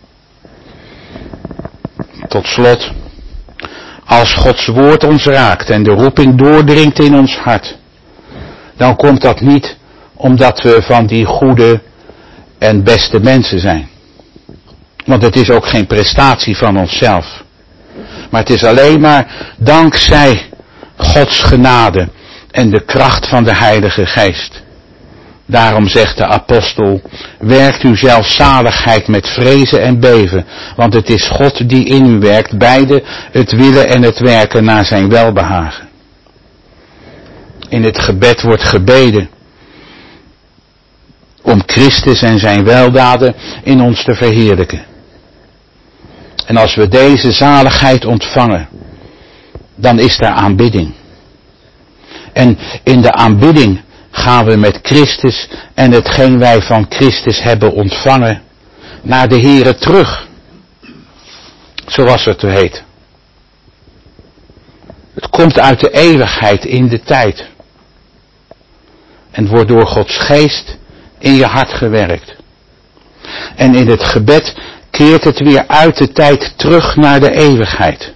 Tot slot, als Gods woord ons raakt en de roeping doordringt in ons hart, dan komt dat niet omdat we van die goede en beste mensen zijn. Want het is ook geen prestatie van onszelf. Maar het is alleen maar dankzij Gods genade en de kracht van de Heilige Geest. Daarom zegt de apostel, werkt u zelf zaligheid met vrezen en beven, want het is God die in u werkt, beide het willen en het werken naar zijn welbehagen. In het gebed wordt gebeden om Christus en zijn weldaden in ons te verheerlijken. En als we deze zaligheid ontvangen, dan is er aanbidding. En in de aanbidding gaan we met Christus en hetgeen wij van Christus hebben ontvangen naar de Here terug. Zoals het heet. Het komt uit de eeuwigheid in de tijd. En wordt door Gods geest in je hart gewerkt. En in het gebed keert het weer uit de tijd terug naar de eeuwigheid.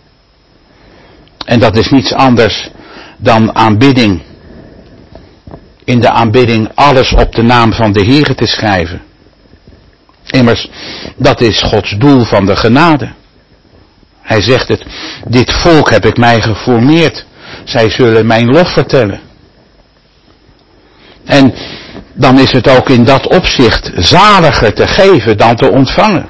En dat is niets anders dan aanbidding. In de aanbidding alles op de naam van de Heere te schrijven. Immers, dat is Gods doel van de genade. Hij zegt het, dit volk heb ik mij geformeerd. Zij zullen mijn lof vertellen. En dan is het ook in dat opzicht zaliger te geven dan te ontvangen.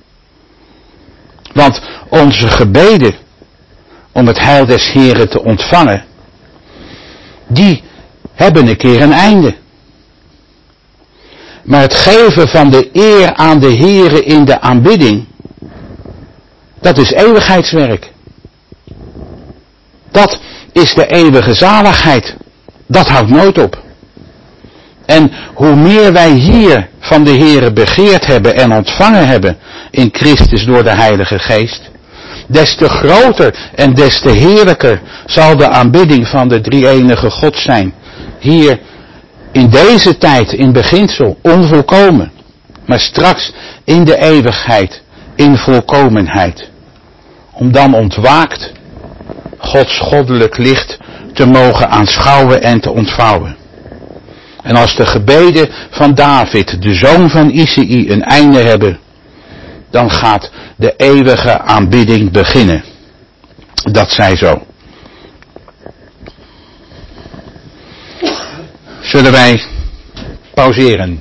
Want onze gebeden om het heil des Heren te ontvangen, die hebben een keer een einde. Maar het geven van de eer aan de Heere in de aanbidding, dat is eeuwigheidswerk. Dat is de eeuwige zaligheid. Dat houdt nooit op. En hoe meer wij hier van de Heere begeerd hebben en ontvangen hebben in Christus door de Heilige Geest, des te groter en des te heerlijker zal de aanbidding van de drie-enige God zijn. Hier in deze tijd, in beginsel, onvolkomen. Maar straks in de eeuwigheid, in volkomenheid. Om dan ontwaakt Gods goddelijk licht te mogen aanschouwen en te ontvouwen. En als de gebeden van David, de zoon van Isaï, een einde hebben, dan gaat de eeuwige aanbidding beginnen. Dat zij zo. Zullen wij pauzeren?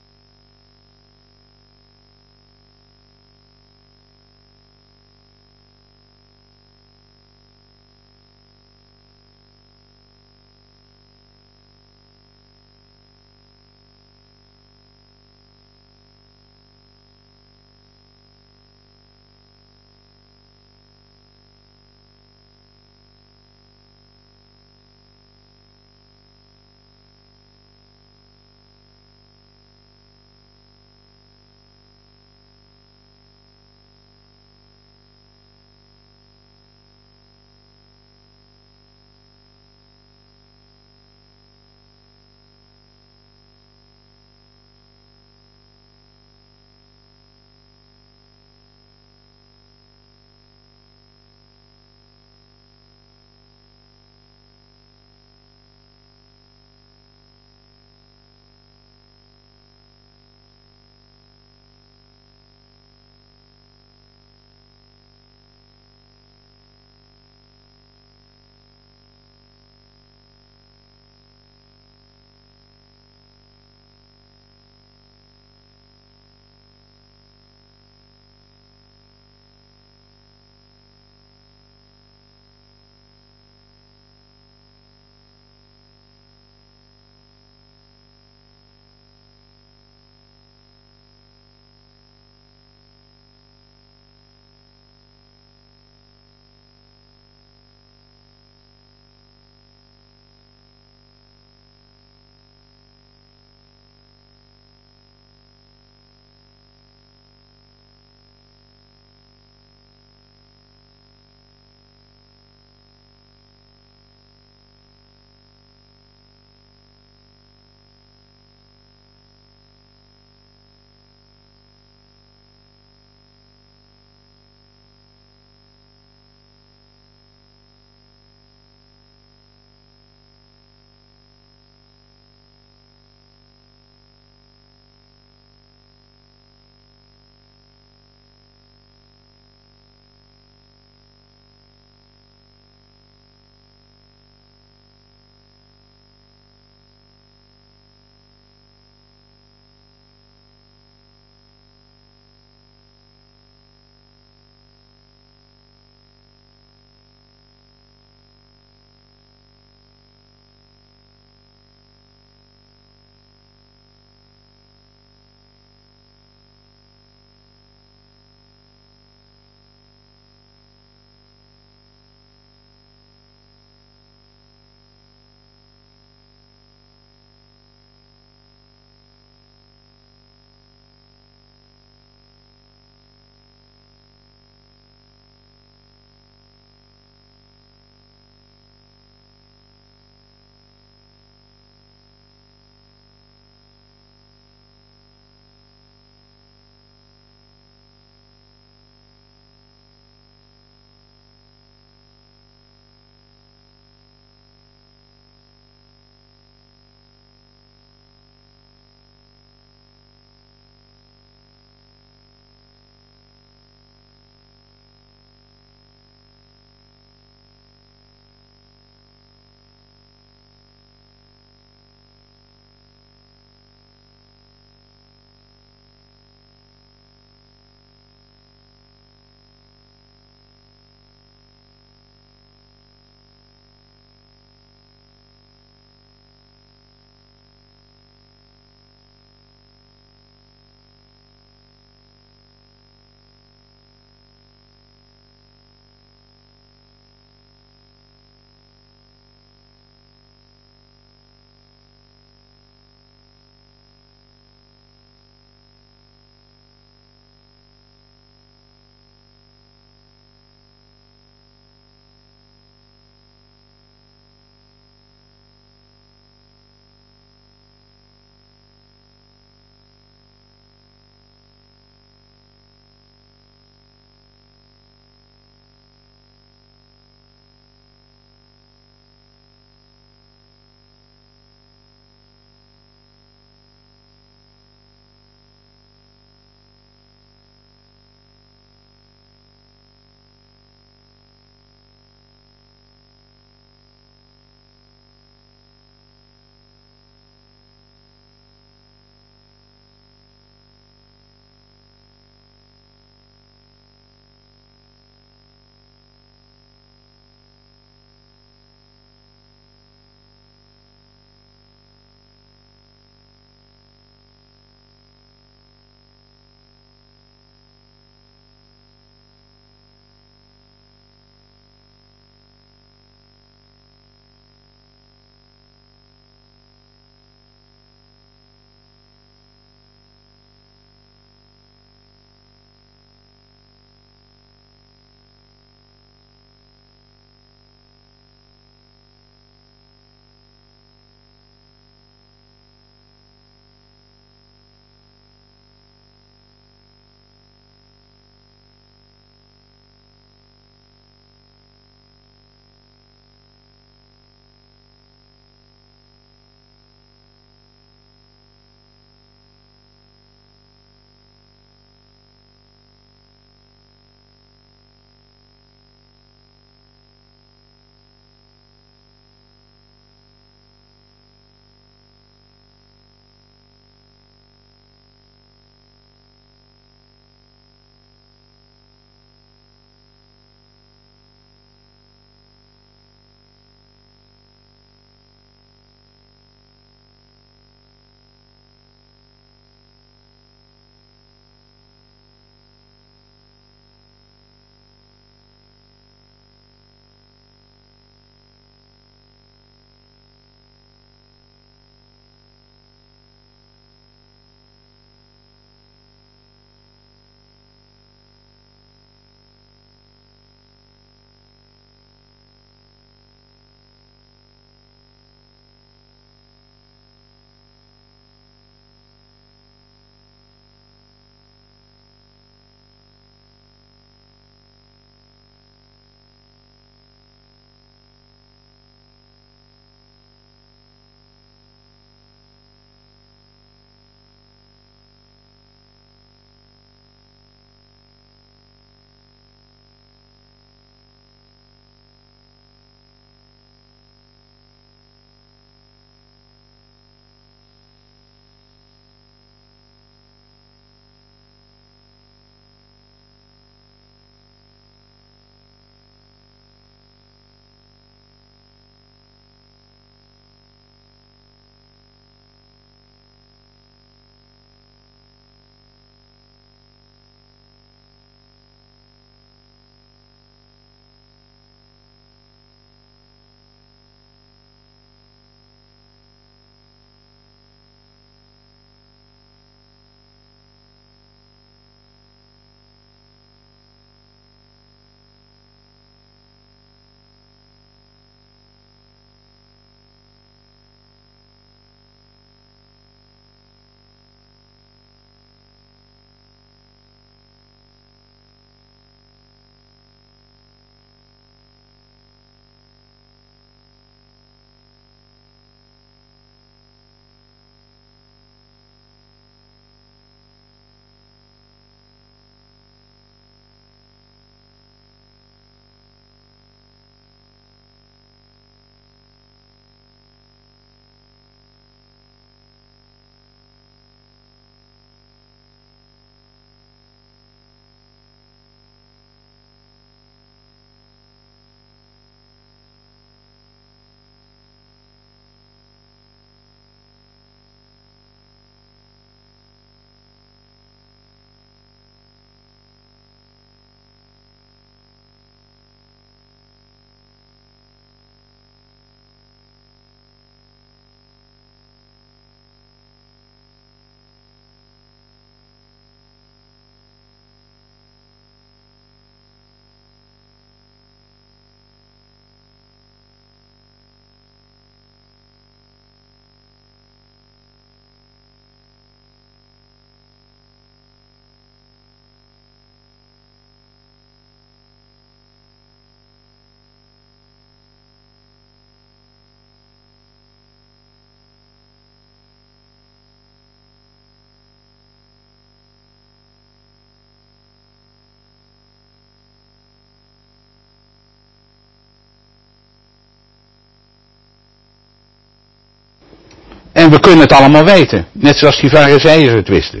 En we kunnen het allemaal weten. Net zoals die farizeeën het wisten.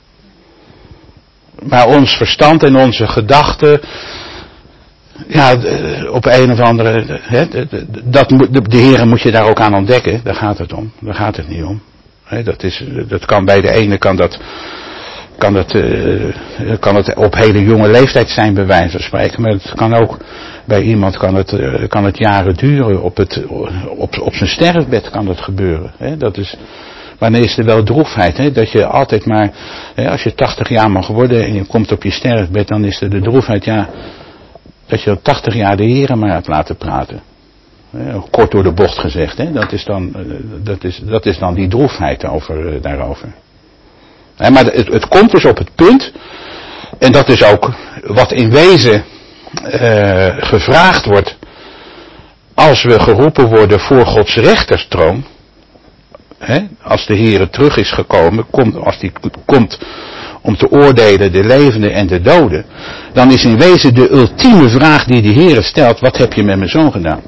Maar ons verstand en onze gedachten, ja, op een of andere, hè, dat, de, de Heere moet je daar ook aan ontdekken. Daar gaat het om. Daar gaat het niet om. Hè, dat, is, dat kan bij de ene, kan dat, kan het, uh, kan het op hele jonge leeftijd zijn, bij wijze van spreken. Maar het kan ook, bij iemand kan het, uh, kan het jaren duren. Op, het, op, op zijn sterfbed kan het gebeuren. Hè, dat is... Maar dan is er wel droefheid, hè? Dat je altijd maar, hè, als je tachtig jaar mag worden en je komt op je sterfbed, dan is er de droefheid, ja, dat je al tachtig jaar de Heere maar hebt laten praten. Hè, kort door de bocht gezegd, hè? Dat is dan, dat is, dat is dan die droefheid over, uh, daarover. Hè, maar het, het komt dus op het punt, en dat is ook wat in wezen uh, gevraagd wordt, als we geroepen worden voor Gods rechterstroon. He, als de Heere terug is gekomen, komt, als hij komt om te oordelen de levenden en de doden, dan is in wezen de ultieme vraag die de Heere stelt, wat heb je met mijn zoon gedaan?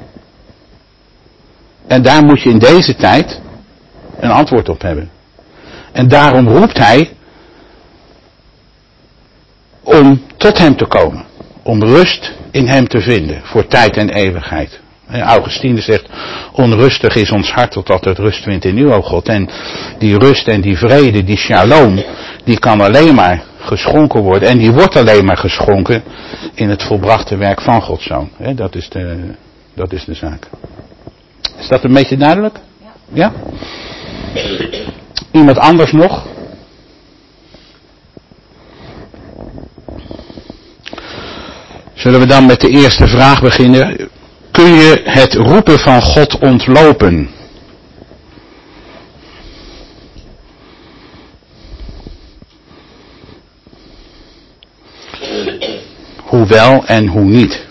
En daar moet je in deze tijd een antwoord op hebben. En daarom roept hij om tot hem te komen, om rust in hem te vinden, voor tijd en eeuwigheid. Augustinus zegt, onrustig is ons hart totdat het rust vindt in u, o God. En die rust en die vrede, die shalom, die kan alleen maar geschonken worden. En die wordt alleen maar geschonken in het volbrachte werk van Gods Zoon. Dat is de, dat is de zaak. Is dat een beetje duidelijk? Ja? Iemand anders nog? Zullen we dan met de eerste vraag beginnen? Kun je het roepen van God ontlopen? Hoe wel en hoe niet?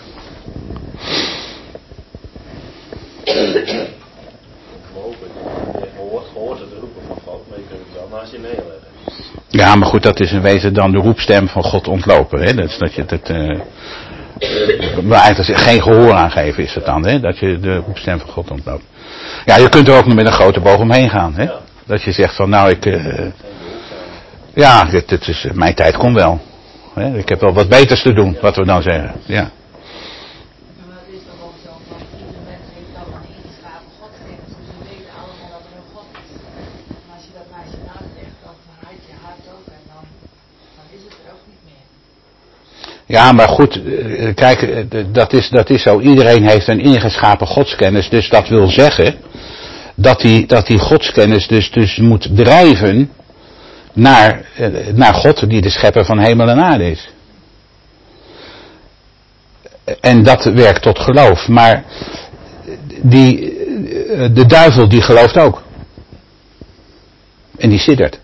Ja, maar goed, dat is in wezen dan de roepstem van God ontlopen. Hè? Dat is dat je het... Uh... Maar eigenlijk geen gehoor aangeven is het dan, hè? Dat je de roepstem van God ontloopt. Ja, je kunt er ook nog met een grote boog omheen gaan, hè? Dat je zegt van, nou, ik... Uh, ja, dit, dit is, mijn tijd komt wel. Hè? Ik heb wel wat beters te doen, wat we dan zeggen. Ja. Maar het is toch ook zo, van ieder mens heeft dan een ingeschapen godskennis, dus we weten allemaal dat er een God is. En als je dat naast je naast legt, dan verhard je hart ook en dan, dan is het er ook niet meer. Ja, maar goed, kijk, dat is, dat is zo. Iedereen heeft een ingeschapen godskennis, dus dat wil zeggen dat die, dat die godskennis dus, dus moet drijven naar, naar God, die de schepper van hemel en aarde is. En dat werkt tot geloof. Maar die, de duivel die gelooft ook. En die siddert.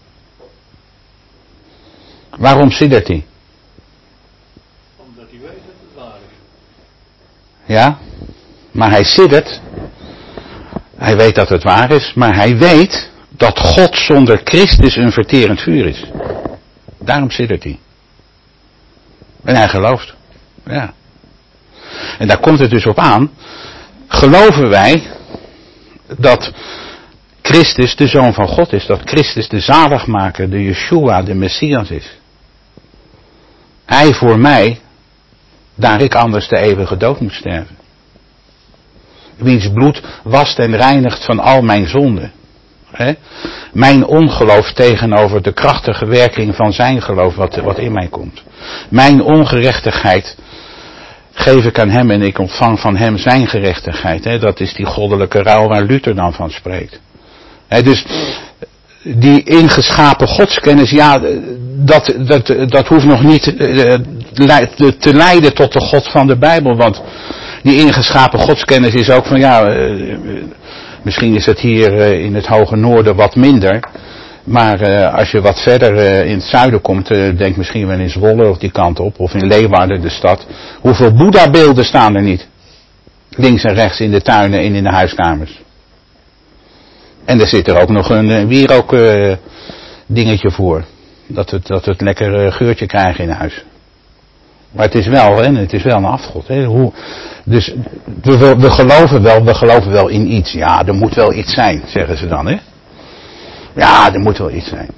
Waarom siddert hij? Omdat hij weet dat het waar is. Ja, maar hij siddert. Hij weet dat het waar is, maar hij weet dat God zonder Christus een verterend vuur is. Daarom siddert hij. En hij gelooft. Ja. En daar komt het dus op aan. Geloven wij dat Christus de Zoon van God is. Dat Christus de zaligmaker, de Yeshua, de Messias is. Hij voor mij, daar ik anders de eeuwige dood moet sterven. Wiens bloed wast en reinigt van al mijn zonden. He? Mijn ongeloof tegenover de krachtige werking van zijn geloof wat, wat in mij komt. Mijn ongerechtigheid geef ik aan hem en ik ontvang van hem zijn gerechtigheid. He? Dat is die goddelijke ruil waar Luther dan van spreekt. He, dus die ingeschapen godskennis, ja, dat, dat, dat hoeft nog niet te leiden tot de God van de Bijbel. Want die ingeschapen godskennis is ook van, ja, misschien is het hier in het hoge noorden wat minder. Maar uh, als je wat verder uh, in het zuiden komt, uh, denk misschien wel in Zwolle of die kant op, of in Leeuwarden, de stad. Hoeveel Boeddha-beelden staan er niet? Links en rechts in de tuinen en in de huiskamers. En er zit er ook nog een wierook uh, dingetje voor. Dat het, dat het lekker uh, geurtje krijgen in huis. Maar het is wel, hè, het is wel een afgod. Hè. Hoe, dus we, we geloven wel, we geloven wel in iets. Ja, er moet wel iets zijn, zeggen ze dan, hè. Ja, er moet wel iets zijn.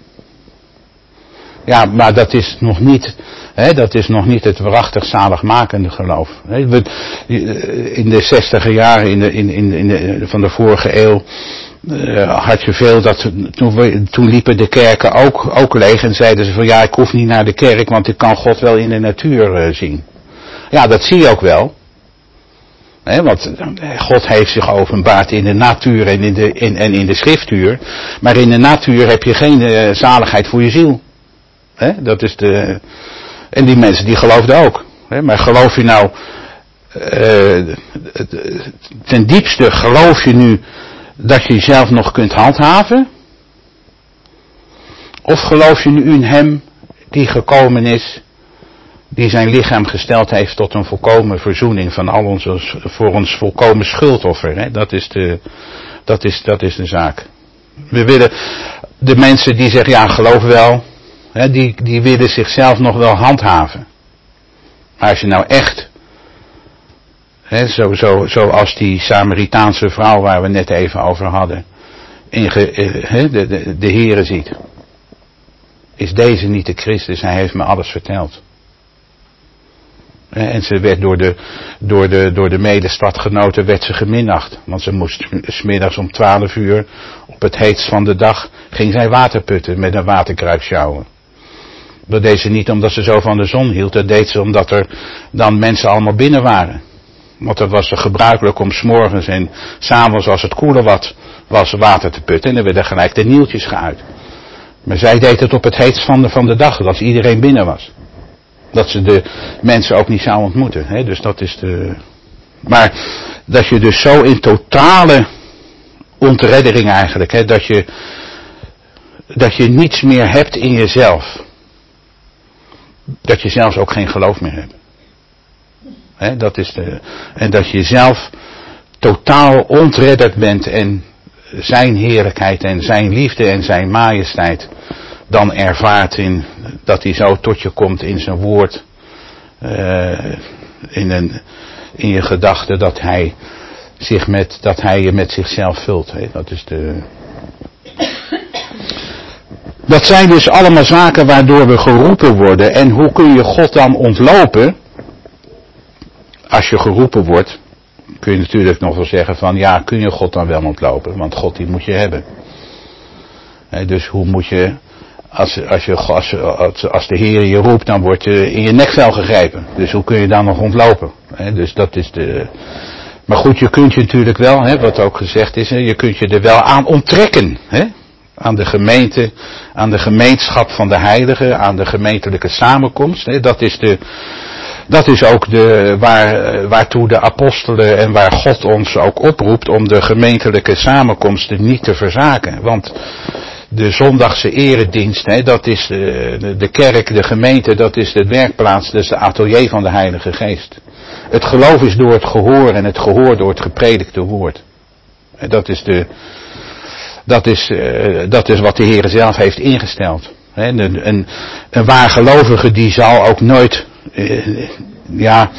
Ja, maar dat is nog niet, hè, dat is nog niet het waarachtig zaligmakende geloof. Hè. We, in de zestiger jaren in de, in, in, in de, van de vorige eeuw uh, had je veel dat, toen, we, toen liepen de kerken ook, ook leeg en zeiden ze van ja, ik hoef niet naar de kerk, want ik kan God wel in de natuur uh, zien. Ja, dat zie je ook wel. He, want God heeft zich openbaard in de natuur en in de, in, en in de schriftuur. Maar in de natuur heb je geen uh, zaligheid voor je ziel. He, dat is de, en die mensen die geloofden ook. He, maar geloof je nou, uh, ten diepste geloof je nu dat je jezelf nog kunt handhaven? Of geloof je nu in hem die gekomen is, die zijn lichaam gesteld heeft tot een volkomen verzoening van al onze, voor ons volkomen schuldoffer. Hè? Dat is de, dat is, dat is de zaak. We willen, de mensen die zeggen, ja geloof wel, hè, die, die willen zichzelf nog wel handhaven. Maar als je nou echt, hè, zo, zo, zoals die Samaritaanse vrouw waar we net even over hadden, in ge, hè, de, de, de Heere ziet. Is deze niet de Christus? Hij heeft me alles verteld. En ze werd door de, door de, door de medestadgenoten werd ze geminacht. Want ze moest 's middags om twaalf uur op het heetst van de dag ging zij water putten met een waterkruik sjouwen. Dat deed ze niet omdat ze zo van de zon hield. Dat deed ze omdat er dan mensen allemaal binnen waren. Want dat was gebruikelijk om 's morgens en 's avonds als het koeler wat, was water te putten. En dan werden gelijk de nieltjes geuit. Maar zij deed het op het heetst van de, van de dag. Als iedereen binnen was. Dat ze de mensen ook niet zou ontmoeten. Hè? Dus dat is de. Maar dat je dus zo in totale ontreddering eigenlijk. Hè? Dat je. Dat je niets meer hebt in jezelf. Dat je zelfs ook geen geloof meer hebt. Hè? Dat is de. En dat je zelf totaal ontredderd bent. En zijn heerlijkheid en zijn liefde en zijn majesteit dan ervaart in dat hij zo tot je komt in zijn woord, uh, in, een, in je gedachten dat hij zich met, dat hij je met zichzelf vult. Hè? Dat is de. Dat zijn dus allemaal zaken waardoor we geroepen worden. En hoe kun je God dan ontlopen? Als je geroepen wordt, kun je natuurlijk nog wel zeggen van ja, kun je God dan wel ontlopen? Want God die moet je hebben. Hè, dus hoe moet je. Als, als, je, als, als de Heer je roept, dan word je in je nekvel gegrepen. Dus hoe kun je dan nog ontlopen? He, dus dat is de. Maar goed, je kunt je natuurlijk wel, he, wat ook gezegd is, he, je kunt je er wel aan onttrekken. He, aan de gemeente, aan de gemeenschap van de heiligen, aan de gemeentelijke samenkomst. He, dat is de. Dat is ook de, waar, waartoe de apostelen en waar God ons ook oproept om de gemeentelijke samenkomsten niet te verzaken. Want de zondagse eredienst, hè, dat is de, de, de kerk, de gemeente, dat is de werkplaats, dat is de atelier van de Heilige Geest. Het geloof is door het gehoor en het gehoor door het gepredikte woord. En dat is, de, dat is, uh, dat is wat de Heer zelf heeft ingesteld. Hè, een, een, een waar gelovige die zal ook nooit, uh, ja,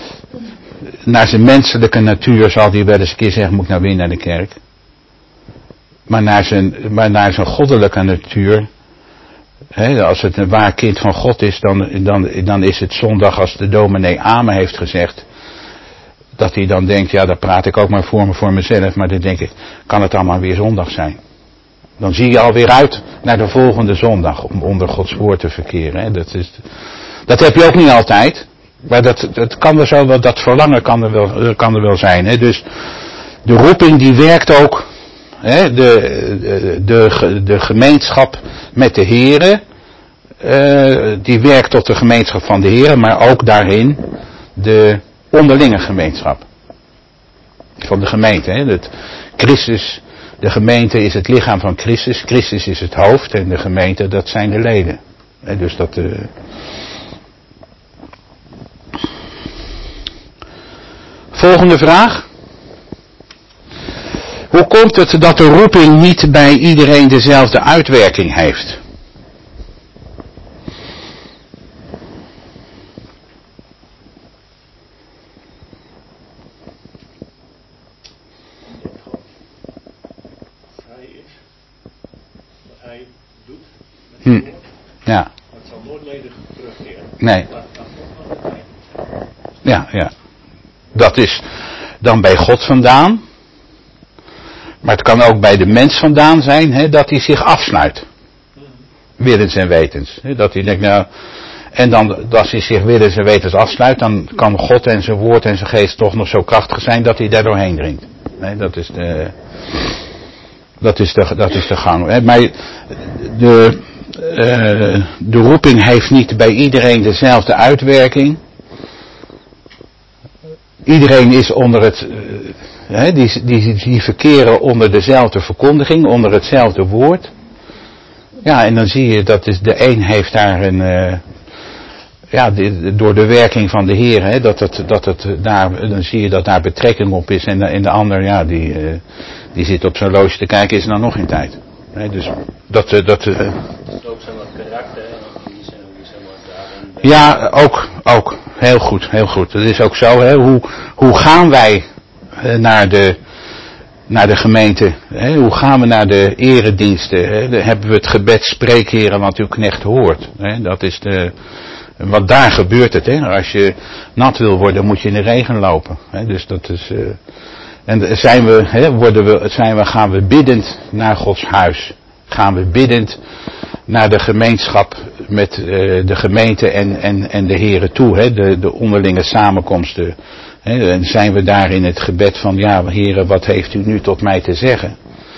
naar zijn menselijke natuur zal die wel eens een keer zeggen, moet ik nou weer naar de kerk? Maar naar zijn, maar naar zijn goddelijke natuur, hè, als het een waar kind van God is, dan, dan, dan is het zondag als de dominee Amen heeft gezegd, dat hij dan denkt, ja, daar praat ik ook maar voor me, voor mezelf, maar dan denk ik, kan het allemaal weer zondag zijn? Dan zie je alweer uit naar de volgende zondag om onder Gods woord te verkeren. Hè. Dat, is, dat heb je ook niet altijd, maar dat, dat kan er zo wel, dat verlangen kan er wel, kan er wel zijn. Hè. Dus de roeping die werkt ook. He, de, de, de, de gemeenschap met de Here, uh, die werkt tot de gemeenschap van de Here, maar ook daarin de onderlinge gemeenschap van de gemeente. He. Het, Christus, de gemeente is het lichaam van Christus, Christus is het hoofd en de gemeente dat zijn de leden. He, dus dat. Uh, Volgende vraag. Hoe komt het dat de roeping niet bij iedereen dezelfde uitwerking heeft? Vrij is. Hm. Ja. Het zal nooit ledig terugkeren. Nee. Dat, dat wordt nog een tijd. Ja, ja. Dat is dan bij God vandaan. Maar het kan ook bij de mens vandaan zijn, hè, dat hij zich afsluit. Willens en wetens. Hè, dat hij denkt, nou... En dan, als hij zich willens en wetens afsluit, dan kan God en zijn woord en zijn geest toch nog zo krachtig zijn dat hij daar doorheen dringt. Nee, dat is de... Dat is de, dat is de gang. Hè. Maar de, uh, de roeping heeft niet bij iedereen dezelfde uitwerking. Iedereen is onder het... Uh, hè, die, die, die verkeren onder dezelfde verkondiging, onder hetzelfde woord. Ja, en dan zie je dat is, de een heeft daar een... Uh, ja, de, door de werking van de Heer, hè, dat het, dat het daar, dan zie je dat daar betrekking op is. En de, en de ander, ja, die, uh, die zit op zijn loge te kijken, is er nou nog geen tijd. Nee, dus dat... Uh, dat uh, Het is ook zeg maar karakter en wie zijn wie zeg maar daarin. Ja, ook, ook. Heel goed, heel goed. Dat is ook zo, hè. Hoe, hoe gaan wij uh, naar de... naar de gemeente, hè? Hoe gaan we naar de erediensten? Hè? Dan hebben we het gebed spreekheren wat uw knecht hoort. Hè? Dat is de, wat daar gebeurt het. Hè? Als je nat wil worden, moet je in de regen lopen. Hè? Dus dat is, uh, en zijn we, hè, worden we, zijn we, gaan we biddend naar Gods huis. Gaan we biddend naar de gemeenschap met uh, de gemeente en, en, en de Heren toe. Hè? De, de onderlinge samenkomsten. He, en zijn we daar in het gebed van, ja, Heere, wat heeft u nu tot mij te zeggen?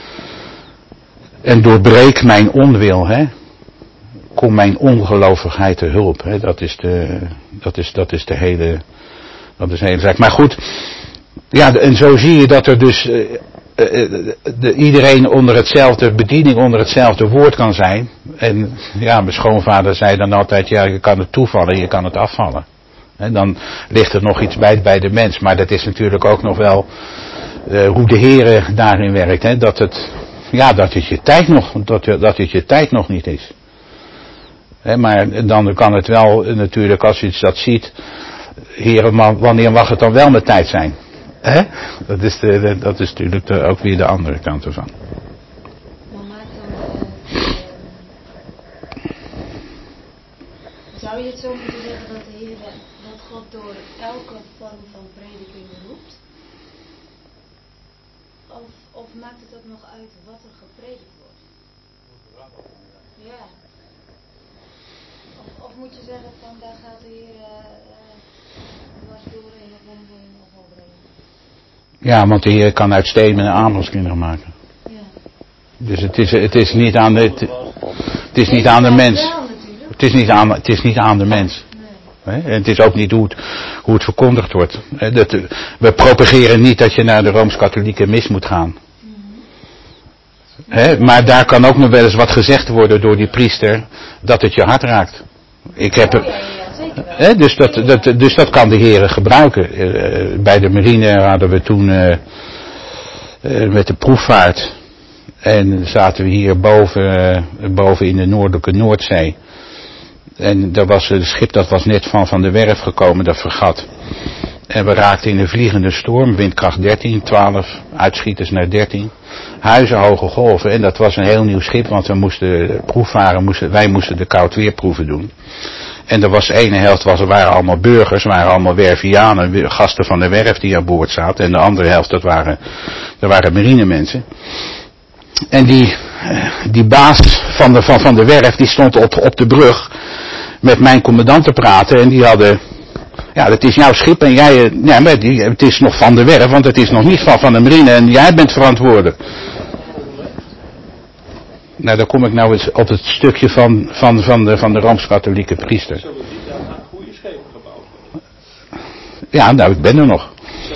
En doorbreek mijn onwil, hè. Kom mijn ongelovigheid te hulp, hè. Dat is de, dat is, dat is de hele, dat is de hele zaak. Maar goed, ja, en zo zie je dat er dus uh, uh, de, iedereen onder hetzelfde bediening, onder hetzelfde woord kan zijn. En ja, mijn schoonvader zei dan altijd, ja, je kan het toevallen, je kan het afvallen. En dan ligt er nog iets bij bij de mens. Maar dat is natuurlijk ook nog wel uh, hoe de Heere daarin werkt. Hè? Dat het, ja, dat het je tijd nog, dat, dat het je tijd nog niet is. Hè, maar dan kan het wel natuurlijk, als je dat ziet, Heere, maar wanneer mag het dan wel met tijd zijn? Hè? Dat is, de, dat is natuurlijk de, ook weer de andere kant ervan. Maar maakt dan de, de, zou je het zo moeten zeggen dat de Heer, dat God door elke vorm van prediking roept? Of, of maakt het ook nog uit wat er gepredikt wordt? Ja. Of, of moet je zeggen van daar gaat de Heer uh, dwars doorheen of omheen of overheen? Ja, want de Heer kan uit stenen en amandelskinderen maken. Ja. Dus het is, het is niet aan de, het, het is niet aan de mens. Het is niet aan, het is niet aan de mens. Nee. En het is ook niet hoe het, hoe het verkondigd wordt. Dat, we propageren niet dat je naar de Rooms-Katholieke mis moet gaan. Mm-hmm. He, maar daar kan ook nog wel eens wat gezegd worden door die priester, dat het je hart raakt. Ik heb oh, ja, ja, zeker wel. He, dus, dat, dat, dus dat kan de Heer gebruiken. Uh, bij de marine hadden we toen uh, uh, met de proefvaart. En zaten we hier boven, uh, boven in de noordelijke Noordzee. En dat was het schip dat was net van, van de werf gekomen, dat vergat. En we raakten in een vliegende storm, windkracht dertien, twaalf, uitschieters naar dertien. Huizen, hoge golven. En dat was een heel nieuw schip, want we moesten proefvaren, moesten, wij moesten de koudweerproeven doen. En er was de ene helft, was, er waren allemaal burgers, waren allemaal wervianen, gasten van de werf die aan boord zaten. En de andere helft, dat waren, dat waren marinemensen. En die, die baas van de, van, van de werf, die stond op, op de brug met mijn commandant te praten. En die hadden, ja, dat is jouw schip en jij, ja, maar die, het is nog van de werf, want het is nog niet van, van de marine en jij bent verantwoordelijk. Nou, daar kom ik nou eens op het stukje van, van, van de, van de Rooms-Katholieke priester. Zullen die dan aan goede schepen gebouwd worden? Ja, nou, ik ben er nog.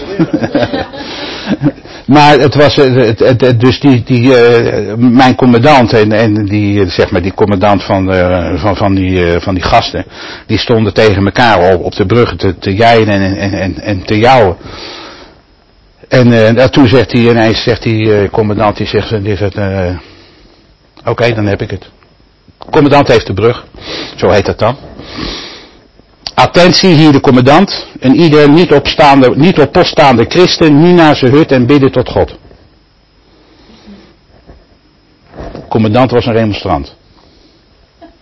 Maar het was, het, het, het, dus die, die, uh, mijn commandant en, en die, zeg maar, die commandant van, uh, van, van, die, uh, van die gasten, die stonden tegen elkaar op, op de brug te, te jeien en, en, en, en te jouwen. En uh, toen zegt hij ineens, zegt die uh, commandant, die zegt, die zegt uh, oké, okay, dan heb ik het. Commandant heeft de brug, zo heet dat dan. Attentie, hier de commandant. En ieder niet op, staande, niet op post staande christen, nu naar zijn hut en bidden tot God. De commandant was een remonstrant.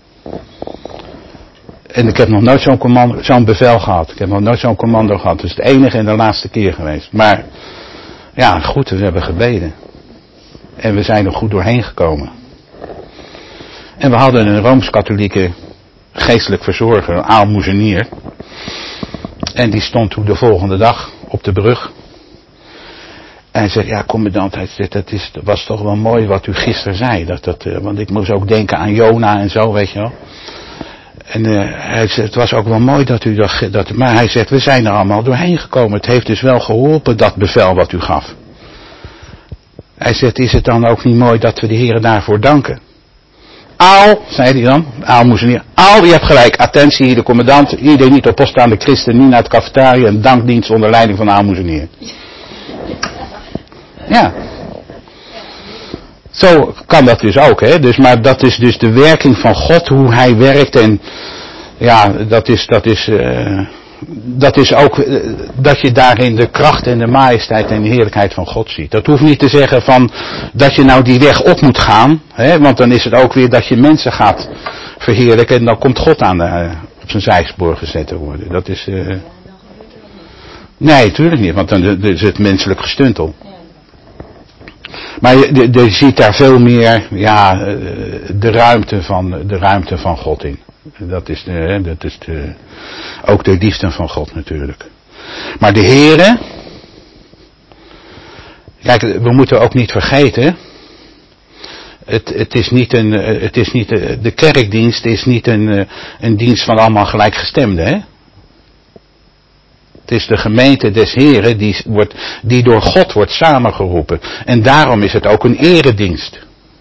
En ik heb nog nooit zo'n commando, zo'n bevel gehad. Ik heb nog nooit zo'n commando gehad. Het is de enige en de laatste keer geweest. Maar ja, goed, we hebben gebeden. En we zijn er goed doorheen gekomen. En we hadden een Rooms-Katholieke geestelijk verzorger, een aalmoezenier. En die stond toen de volgende dag op de brug. En hij zei, ja commandant, hij zei, dat, is, dat was toch wel mooi wat u gisteren zei. Dat, dat, uh, want ik moest ook denken aan Jona en zo, weet je wel. En uh, hij zei, het was ook wel mooi dat u dat, dat... Maar hij zegt, we zijn er allemaal doorheen gekomen. Het heeft dus wel geholpen, dat bevel wat u gaf. Hij zegt, is het dan ook niet mooi dat we de Heeren daarvoor danken? Aal, zei hij dan, Aal moezenier. Aal, je hebt gelijk, attentie hier de commandant. Iedereen niet op post aan de christen, niet naar het cafetaria. Een dankdienst onder leiding van Aal moezenier. Ja. Zo kan dat dus ook, hè. Dus, maar dat is dus de werking van God, hoe hij werkt. En ja, dat is, dat is, uh, dat is ook, uh, dat je daarin de kracht en de majesteit en de heerlijkheid van God ziet. Dat hoeft niet te zeggen van, dat je nou die weg op moet gaan. Hè, want dan is het ook weer dat je mensen gaat verheerlijken. En dan komt God aan de, uh, op zijn zijspoor gezet te worden. Dat is, uh, nee, natuurlijk niet. Want dan is het menselijk gestuntel. Maar je, je ziet daar veel meer, ja, de ruimte van, de ruimte van God in. Dat is, de, dat is de, ook de liefde van God natuurlijk. Maar de Heere, kijk, we moeten ook niet vergeten, het, het is niet een, het is niet, de kerkdienst is niet een, een dienst van allemaal gelijkgestemden, hè. Het is de gemeente des Heren die, wordt, die door God wordt samengeroepen. En daarom is het ook een eredienst.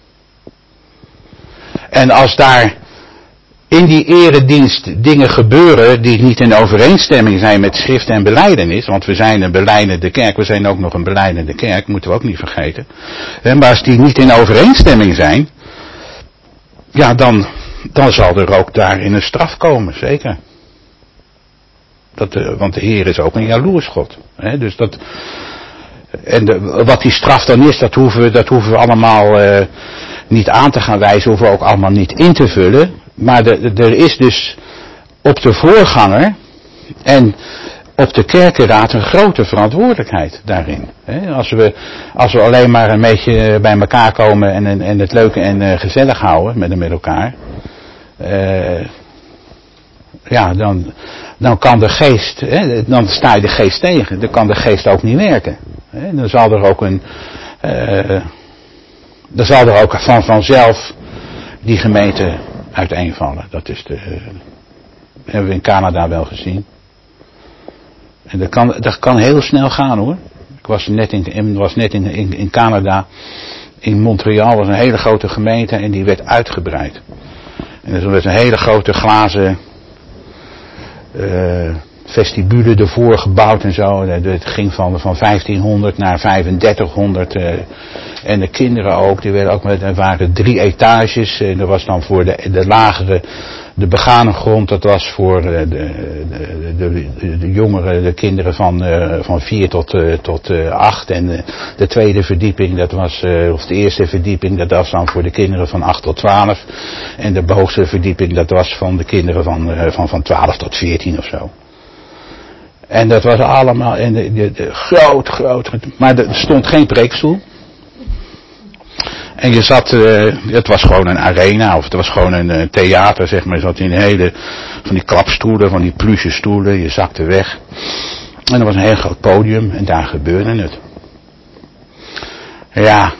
En als daar in die eredienst dingen gebeuren die niet in overeenstemming zijn met schrift en belijdenis. Want we zijn een belijdende kerk, we zijn ook nog een belijdende kerk, moeten we ook niet vergeten. Maar als die niet in overeenstemming zijn, ja dan, dan zal er ook daarin een straf komen, zeker. Dat, uh, want de Heer is ook een jaloers God. Hè? Dus dat, en de, wat die straf dan is, dat hoeven we, dat hoeven we allemaal uh, niet aan te gaan wijzen, hoeven we ook allemaal niet in te vullen. Maar de, de, er is dus op de voorganger en op de kerkenraad een grote verantwoordelijkheid daarin. Hè? Als we, als we alleen maar een beetje bij elkaar komen en, en, en het leuke en uh, gezellig houden met, met elkaar. Uh, ja, dan... Dan kan de geest, hè, dan sta je de geest tegen. Dan kan de geest ook niet werken. Hè. Dan zal er ook een, uh, dan zal er ook van vanzelf die gemeente uiteenvallen. Dat is de, uh, hebben we in Canada wel gezien. En dat kan, dat kan heel snel gaan hoor. Ik was net in, was net in, in, in Canada, in Montreal, was een hele grote gemeente en die werd uitgebreid. En er was een hele grote glazen Uh, vestibule ervoor gebouwd en zo. Het ging van, van vijftienhonderd naar vijfendertighonderd. Uh, en de kinderen ook. Die werden ook met, er waren drie etages. En er was dan voor de, de lagere, de begane grond. Dat was voor de, de, de, de, de jongeren, de kinderen van, uh, van vier tot, uh, tot uh, acht. En uh, de tweede verdieping, dat was, uh, of de eerste verdieping, dat was dan voor de kinderen van acht tot twaalf. En de bovenste verdieping, dat was van de kinderen van, uh, van, van twaalf tot veertien of zo. En dat was allemaal, en de, de, de, groot, groot, maar er stond geen preekstoel. En je zat, uh, het was gewoon een arena, of het was gewoon een uh, theater, zeg maar. Je zat in hele, van die klapstoelen, van die pluche stoelen, je zakte weg. En er was een heel groot podium, en daar gebeurde het. Ja.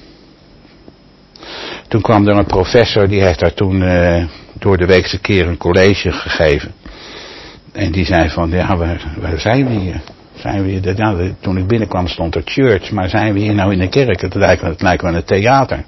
Toen kwam er een professor, die heeft daar toen uh, door de weekse keer een college gegeven. En die zei van, ja, waar, waar zijn we hier? Zijn we hier? Ja, toen ik binnenkwam stond er church, maar zijn we hier nou in de kerk? Het lijkt, het lijkt wel een theater.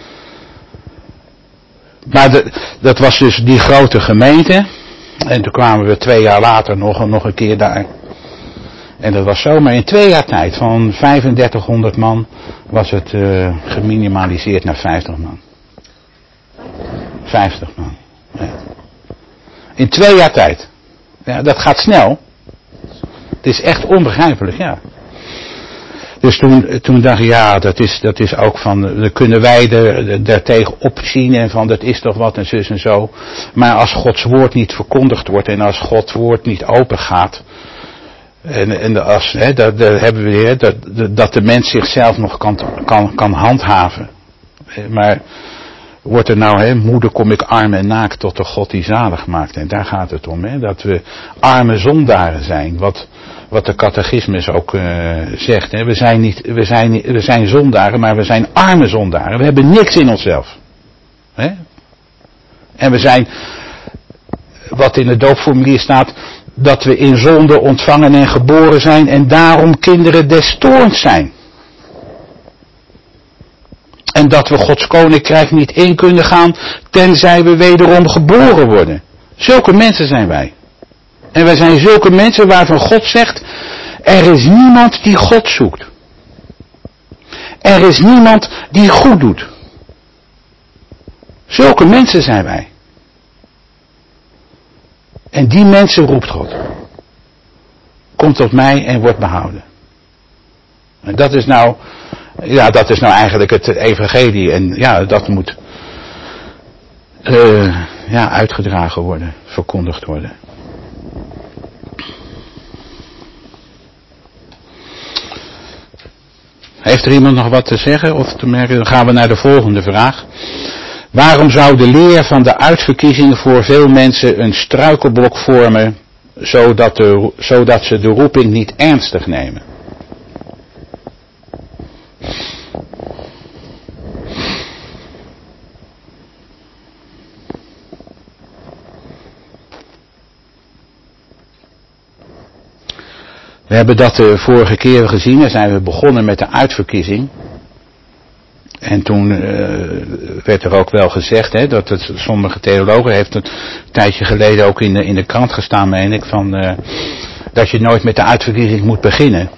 Maar de, dat was dus die grote gemeente. En toen kwamen we twee jaar later nog, nog een keer daar. En dat was zomaar in twee jaar tijd. Van vijfendertighonderd man was het uh, geminimaliseerd naar vijftig man. vijftig man. Ja. In twee jaar tijd. Ja, dat gaat snel. Het is echt onbegrijpelijk, ja. Dus toen, toen dacht ik, ja, dat is, dat is ook van, dan kunnen wij er, daartegen opzien en van, dat is toch wat en zus en zo. Maar als Gods woord niet verkondigd wordt en als Gods woord niet open gaat, en, en als, hè, dat, dat hebben we weer, dat, dat de mens zichzelf nog kan, kan, kan handhaven. Maar wordt er nou, hè, moeder kom ik arm en naakt tot de God die zalig maakt. En daar gaat het om, hè, dat we arme zondaren zijn, wat... Wat de catechismus ook uh, zegt. Hè. We, zijn niet, we, zijn, we zijn zondaren, maar we zijn arme zondaren. We hebben niks in onszelf. Hè. En we zijn, wat in het doopformulier staat, dat we in zonde ontvangen en geboren zijn en daarom kinderen des toorns zijn. En dat we Gods koninkrijk niet in kunnen gaan, tenzij we wederom geboren worden. Zulke mensen zijn wij. En wij zijn zulke mensen waarvan God zegt, er is niemand die God zoekt. Er is niemand die goed doet. Zulke mensen zijn wij. En die mensen roept God. Kom tot mij en word behouden. En dat is nou, ja, dat is nou eigenlijk het evangelie. En ja, dat moet uh, ja, uitgedragen worden, verkondigd worden. Heeft er iemand nog wat te zeggen of te merken? Dan gaan we naar de volgende vraag. Waarom zou de leer van de uitverkiezing voor veel mensen een struikelblok vormen, zodat, de, zodat ze de roeping niet ernstig nemen? We hebben dat de vorige keren gezien. Dan zijn we begonnen met de uitverkiezing. En toen uh, werd er ook wel gezegd, hè, dat het, sommige theologen, heeft een tijdje geleden ook in de, in de krant gestaan, meen ik, van, uh, dat je nooit met de uitverkiezing moet beginnen.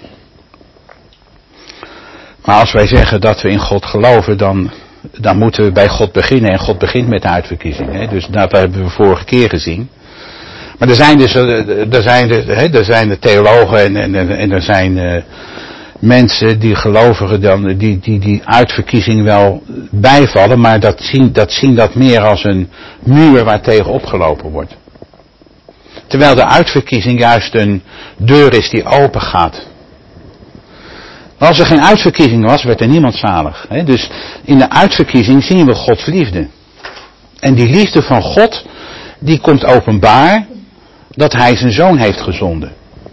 Maar als wij zeggen dat we in God geloven, dan, dan moeten we bij God beginnen. En God begint met de uitverkiezing. Hè. Dus dat hebben we vorige keer gezien. Maar er zijn dus, er zijn de, hè, er zijn de theologen en, en, en er zijn uh, mensen die gelovigen dan, die, die die uitverkiezing wel bijvallen, maar dat zien, dat zien dat meer als een muur waar tegen opgelopen wordt. Terwijl de uitverkiezing juist een deur is die open gaat. Als er geen uitverkiezing was, werd er niemand zalig. Hè? Dus in de uitverkiezing zien we Gods liefde. En die liefde van God, die komt openbaar dat hij zijn zoon heeft gezonden.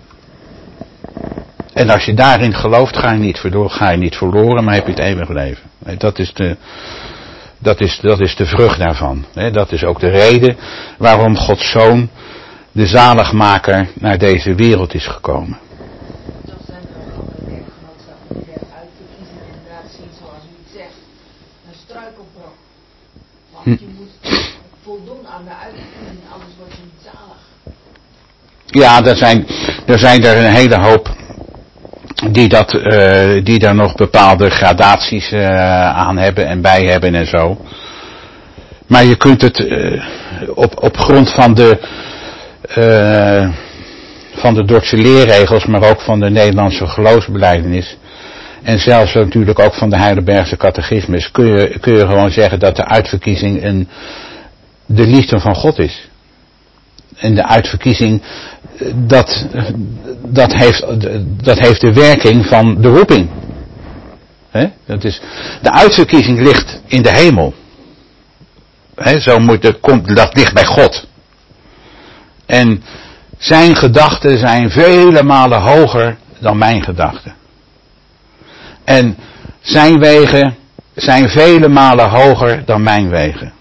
En als je daarin gelooft, ga je niet verloren, ga je niet verloren, maar heb je het eeuwig leven. Dat is de, dat is, dat is de vrucht daarvan. Dat is ook de reden waarom Gods zoon, de zaligmaker, naar deze wereld is gekomen. Dat zijn er ook andere werkgenootschappen die de uitverkiezing inderdaad zien zoals u het zegt. Een struikelblok. Want hm. je moet voldoen aan de uitverkiezing, anders word je niet zalig. Ja, er zijn, er zijn er een hele hoop die, dat, uh, die daar nog bepaalde gradaties uh, aan hebben en bij hebben en zo. Maar je kunt het uh, op, op grond van de, uh, van de Dordtse leerregels, maar ook van de Nederlandse geloofsbelijdenis, en zelfs natuurlijk ook van de Heidelbergse catechismus, kun je, kun je gewoon zeggen dat de uitverkiezing een, de liefde van God is. En de uitverkiezing, dat, dat, heeft, dat heeft de werking van de roeping. He? Dat, is, de uitverkiezing ligt in de hemel. He? Zo moet het, komt, dat ligt bij God. En zijn gedachten zijn vele malen hoger dan mijn gedachten. En zijn wegen zijn vele malen hoger dan mijn wegen.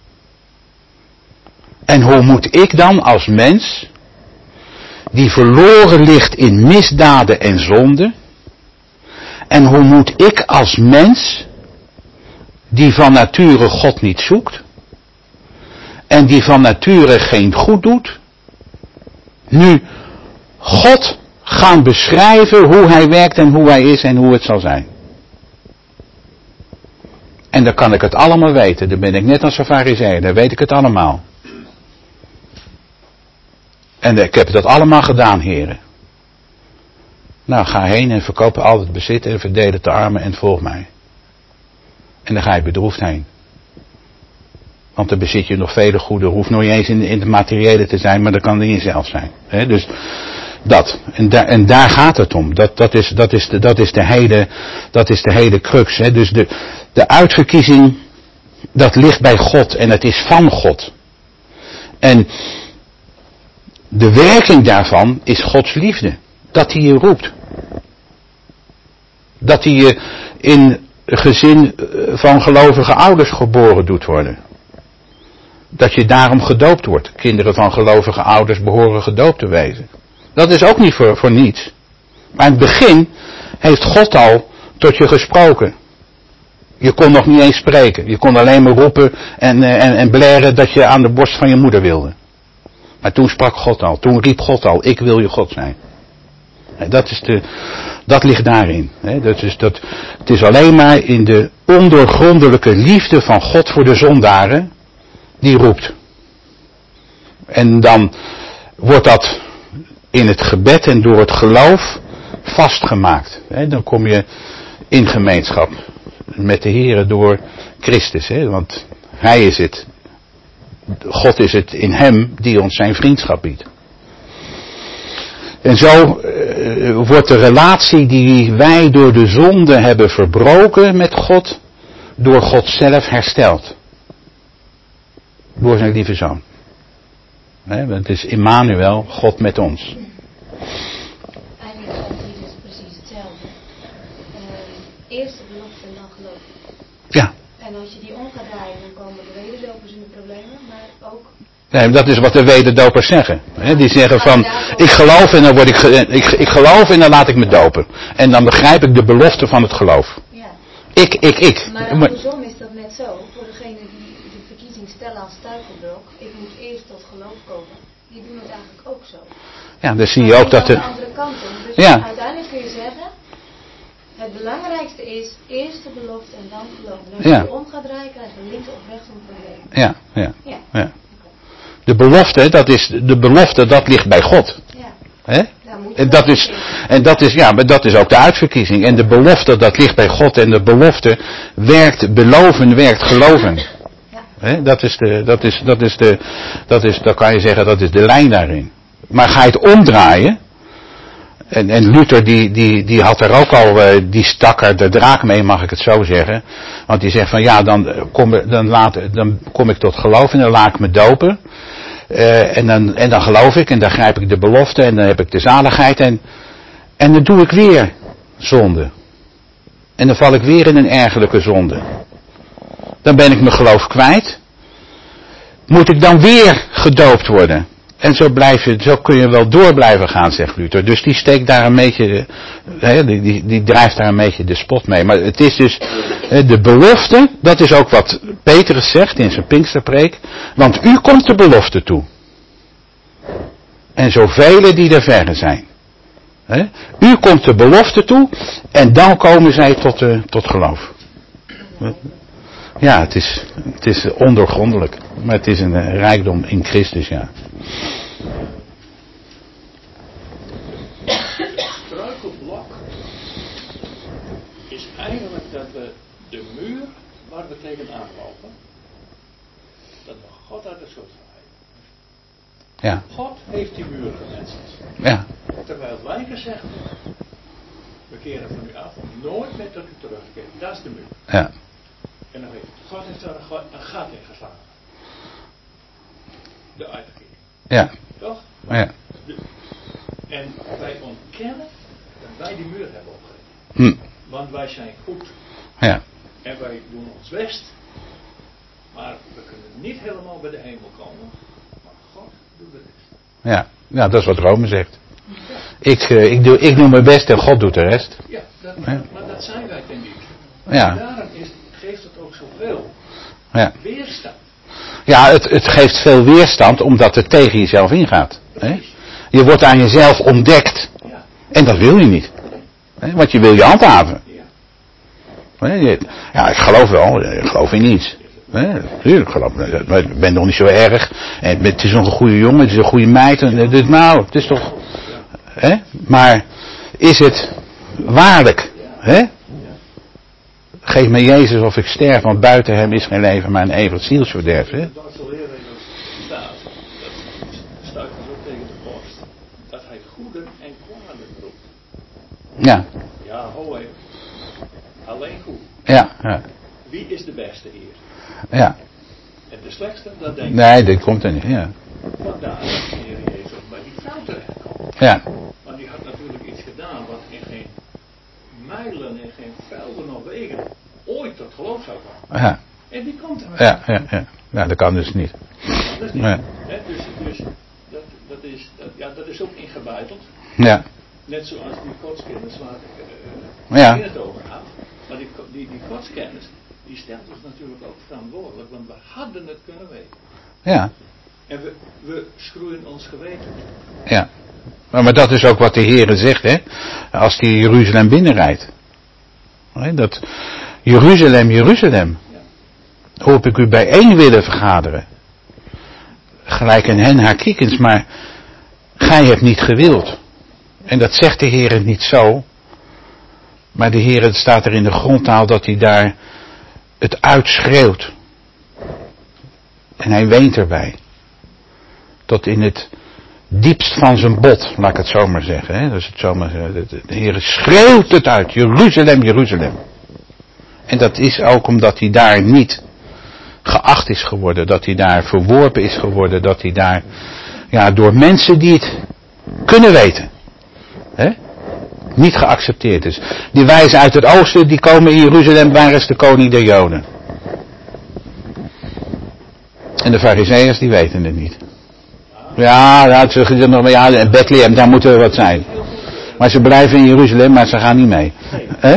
En hoe moet ik dan als mens, die verloren ligt in misdaden en zonden, en hoe moet ik als mens, die van nature God niet zoekt, en die van nature geen goed doet, nu God gaan beschrijven hoe hij werkt en hoe hij is en hoe het zal zijn? En dan kan ik het allemaal weten, dan ben ik net als een farizeeër, dan weet ik het allemaal. En ik heb dat allemaal gedaan, heren. Nou, ga heen en verkoop al het bezit en verdeel het de armen en volg mij. En dan ga je bedroefd heen. Want dan bezit je nog vele goeden. Hoeft nog niet eens in, in het materiële te zijn, maar dat kan in jezelf zijn. He, dus dat. En, da, en daar gaat het om. Dat, dat, is, dat, is, de, dat, is, de hele, dat is de hele crux. He. Dus de, de uitverkiezing, dat ligt bij God en het is van God. En de werking daarvan is Gods liefde. Dat hij je roept. Dat hij je in een gezin van gelovige ouders geboren doet worden. Dat je daarom gedoopt wordt. Kinderen van gelovige ouders behoren gedoopt te wezen. Dat is ook niet voor, voor niets. Maar in het begin heeft God al tot je gesproken. Je kon nog niet eens spreken. Je kon alleen maar roepen en, en, en blaren dat je aan de borst van je moeder wilde. Maar toen sprak God al. Toen riep God al. Ik wil je God zijn. Dat, is de, dat ligt daarin. Dat is dat, het is alleen maar in de ondoorgrondelijke liefde van God voor de zondaren. Die roept. En dan wordt dat in het gebed en door het geloof vastgemaakt. Dan kom je in gemeenschap met de Here door Christus. Want Hij is het. God is het in Hem die ons zijn vriendschap biedt. En zo uh, wordt de relatie die wij door de zonde hebben verbroken met God, door God zelf hersteld. Door zijn lieve zoon. He, het is Immanuel, God met ons. Eigenlijk komt hier dus precies hetzelfde. Uh, eerst de belofte en dan geloof. Ja. En als je die om gaat draaien, dan komen de wederdopers in de problemen, maar ook... Nee, dat is wat de wederdopers zeggen. He, die zeggen van, ik geloof en dan word ik, ge- ik, ik geloof en dan laat ik me dopen. En dan begrijp ik de belofte van het geloof. Ja. Ik, ik, ik. Maar andersom is dat net zo. Voor degene die de verkiezing stellen als struikelblok, ik moet eerst tot geloof komen. Die doen het eigenlijk ook zo. Ja, dan zie je ook dat de... de... andere kant om. Dus ja. Uiteindelijk kun je zeggen, het belangrijkste is eerst de belofte en dan geloof. En als je ja. je om gaat draaien, krijg je links of rechts een probleem. Ja, ja, ja. ja. De belofte, dat is, de belofte, dat ligt bij God. Ja. Hè? En dat is, en dat is, ja, maar dat is ook de uitverkiezing. En de belofte, dat ligt bij God. En de belofte werkt, beloven werkt geloven. Ja. Hè? Dat is de, dat is, dat is de, dat is, dan kan je zeggen, dat is de lijn daarin. Maar ga je het omdraaien. En, en Luther die, die, die had er ook al, uh, die stak er de draak mee, mag ik het zo zeggen. Want die zegt van ja, dan kom, dan laat, dan kom ik tot geloof en dan laat ik me dopen. Uh, en, dan, en dan geloof ik en dan grijp ik de belofte en dan heb ik de zaligheid. En, en dan doe ik weer zonde. En dan val ik weer in een ergelijke zonde. Dan ben ik mijn geloof kwijt. Moet ik dan weer gedoopt worden? En zo, blijf je, zo kun je wel door blijven gaan, zegt Luther. Dus die steekt daar een beetje, hè, die, die, die drijft daar een beetje de spot mee. Maar het is dus de belofte, dat is ook wat Petrus zegt in zijn Pinksterpreek. Want u komt de belofte toe. En zoveel die er verre zijn. Hè? U komt de belofte toe en dan komen zij tot, uh, tot geloof. Ja, het is, het is ondoorgrondelijk. Maar het is een uh, rijkdom in Christus, ja. Struikelblok is eigenlijk dat we de muur waar we tegenaan lopen, dat we God uit de schuld verwijden. Ja. God heeft die muur gemetseld. Ja. Terwijl wij gezegd hebben, we keren van u af om nooit meer tot u terug te keren. Dat is de muur. Ja. En dan heeft God heeft daar een, een gat in geslagen. De uitkering. Ja. Toch? Ja. De, en wij ontkennen dat wij die muur hebben opgericht. Hm. Want wij zijn goed. Ja. En wij doen ons best. Maar we kunnen niet helemaal bij de hemel komen. Maar God doet de rest. Ja. Ja, dat is wat Rome zegt. Ik, uh, ik, doe, ik doe mijn best en God doet de rest. Ja, dat, ja. maar dat zijn wij ten diepste. Ja. En daarom is, geeft het ook zoveel ja. weerstand. Ja, het, het geeft veel weerstand omdat het tegen jezelf ingaat. Hè? Je wordt aan jezelf ontdekt. Ja. En dat wil je niet. Hè? Want je wil je handhaven. Ja. Ja, ik geloof wel. Ik geloof in niets. Hè? Ik geloof, ik ben nog niet zo erg. En het is nog een goede jongen. Het is een goede meid. En, dus, nou, het is toch... Hè? Maar is het waarlijk. Hè? Geef me Jezus of ik sterf, want buiten hem is geen leven, maar een eeuwig zielsverderf. Hè? De Duitse leerregel staat, dat stuit ons ook tegen de borst, dat hij goede en kwade roept. Ja. Ja, ho even. Alleen goed. Ja, ja. Wie is de beste hier? Ja. En de slechtste, dat denk ik. Nee, dit komt er niet, ja. Vandaar dat de Heer Jezus bij die vrouw terechtkomt. Ja. Maar die had natuurlijk iets gedaan wat in geen mijlen, in geen velden of wegen ooit tot geloof zou komen. Ja. En die komt er. Ja, ja, ja. Ja, dat kan dus niet. Dat is niet. Ja. Hè, dus dus dat, dat, is, dat, ja, dat is ook ingebeiteld. Ja. Net zoals die godskennis waar ik uh, Ja. in het over had. Maar die, die, die godskennis, die stelt ons natuurlijk ook verantwoordelijk, want we hadden het kunnen weten. Ja. En we, we schroeien ons geweten. Ja. Maar, maar dat is ook wat de Heere zegt, hè. Als hij Jeruzalem binnenrijdt. Hè, dat Jeruzalem, Jeruzalem. Ja. Hoop ik u bijeen willen vergaderen. Gelijk in hen haar kiekens, maar gij hebt niet gewild. En dat zegt de Heere niet zo. Maar de Heere, het staat er in de grondtaal dat hij daar het uitschreeuwt. En hij weent erbij. Tot in het diepst van zijn bot, laat ik het zo maar zeggen. Hè? Dus het zo maar zeggen. De Heere schreeuwt het uit. Jeruzalem, Jeruzalem. En dat is ook omdat hij daar niet geacht is geworden. Dat hij daar verworpen is geworden. Dat hij daar, ja, door mensen die het kunnen weten. Hè? Niet geaccepteerd is. Die wijzen uit het oosten, die komen in Jeruzalem, waar is de koning der Joden? En de Farizeeërs, die weten het niet. Ja, ja, ze zeggen nog, ja, in Bethlehem, daar moet er wat zijn. Maar ze blijven in Jeruzalem, maar ze gaan niet mee. Hè?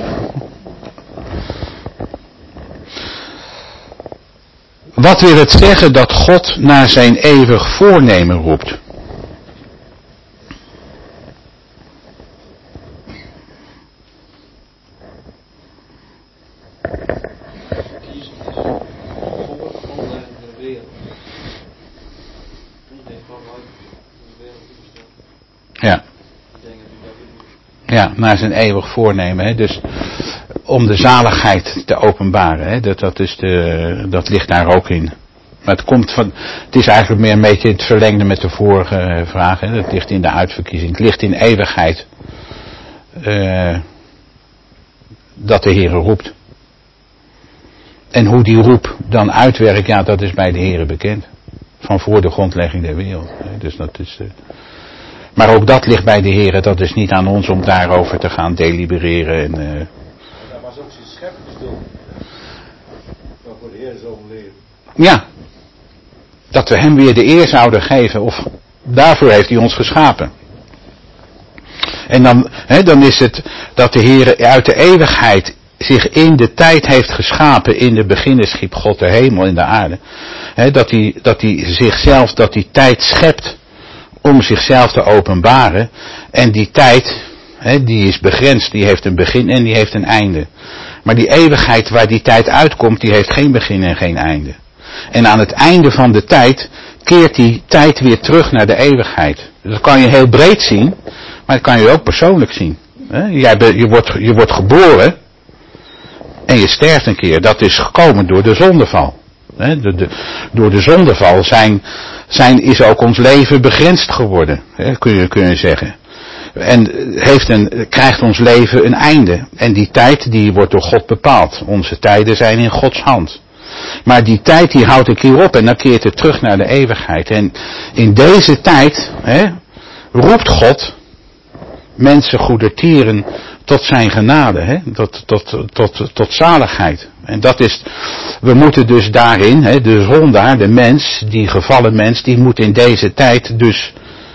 Wat wil het zeggen dat God naar zijn eeuwig voornemen roept? Ja. Ja, naar zijn eeuwig voornemen. Hè? Dus om de zaligheid te openbaren. Hè? Dat, dat, is de, dat ligt daar ook in. Maar het komt van. Het is eigenlijk meer een beetje het verlengde met de vorige vraag. Hè? Het ligt in de uitverkiezing. Het ligt in eeuwigheid. Uh, dat de Heere roept. En hoe die roep dan uitwerkt, ja, dat is bij de Heere bekend. Van voor de grondlegging der wereld. Hè? Dus dat is. Uh, Maar ook dat ligt bij de Heer. Dat is niet aan ons om daarover te gaan delibereren. En, uh... Dat was ook zijn scheppingsdoel. Waarvoor de Heer zo leven. Ja. Dat we hem weer de eer zouden geven. Of daarvoor heeft hij ons geschapen. En dan, hè, dan is het dat de Heer uit de eeuwigheid zich in de tijd heeft geschapen. In de beginnen schiep God de hemel en de aarde. Hè, dat hij, dat hij zichzelf, dat hij tijd schept. Om zichzelf te openbaren. En die tijd, hè, die is begrensd. Die heeft een begin en die heeft een einde. Maar die eeuwigheid waar die tijd uitkomt, die heeft geen begin en geen einde. En aan het einde van de tijd keert die tijd weer terug naar de eeuwigheid. Dat kan je heel breed zien, maar dat kan je ook persoonlijk zien. Hè? Jij be, je, wordt, je wordt geboren en je sterft een keer. Dat is gekomen door de zondeval. Hè? De, de, door de zondeval zijn... Zijn, is ook ons leven begrensd geworden, hè, kun je, kun je zeggen. En heeft een, krijgt ons leven een einde. En die tijd die wordt door God bepaald. Onze tijden zijn in Gods hand. Maar die tijd die houdt een keer op en dan keert het terug naar de eeuwigheid. En in deze tijd hè, roept God mensen, goedertieren tot zijn genade, hè, tot, tot, tot, tot zaligheid. En dat is, we moeten dus daarin, hè, de zondaar, de mens, die gevallen mens, die moet in deze tijd dus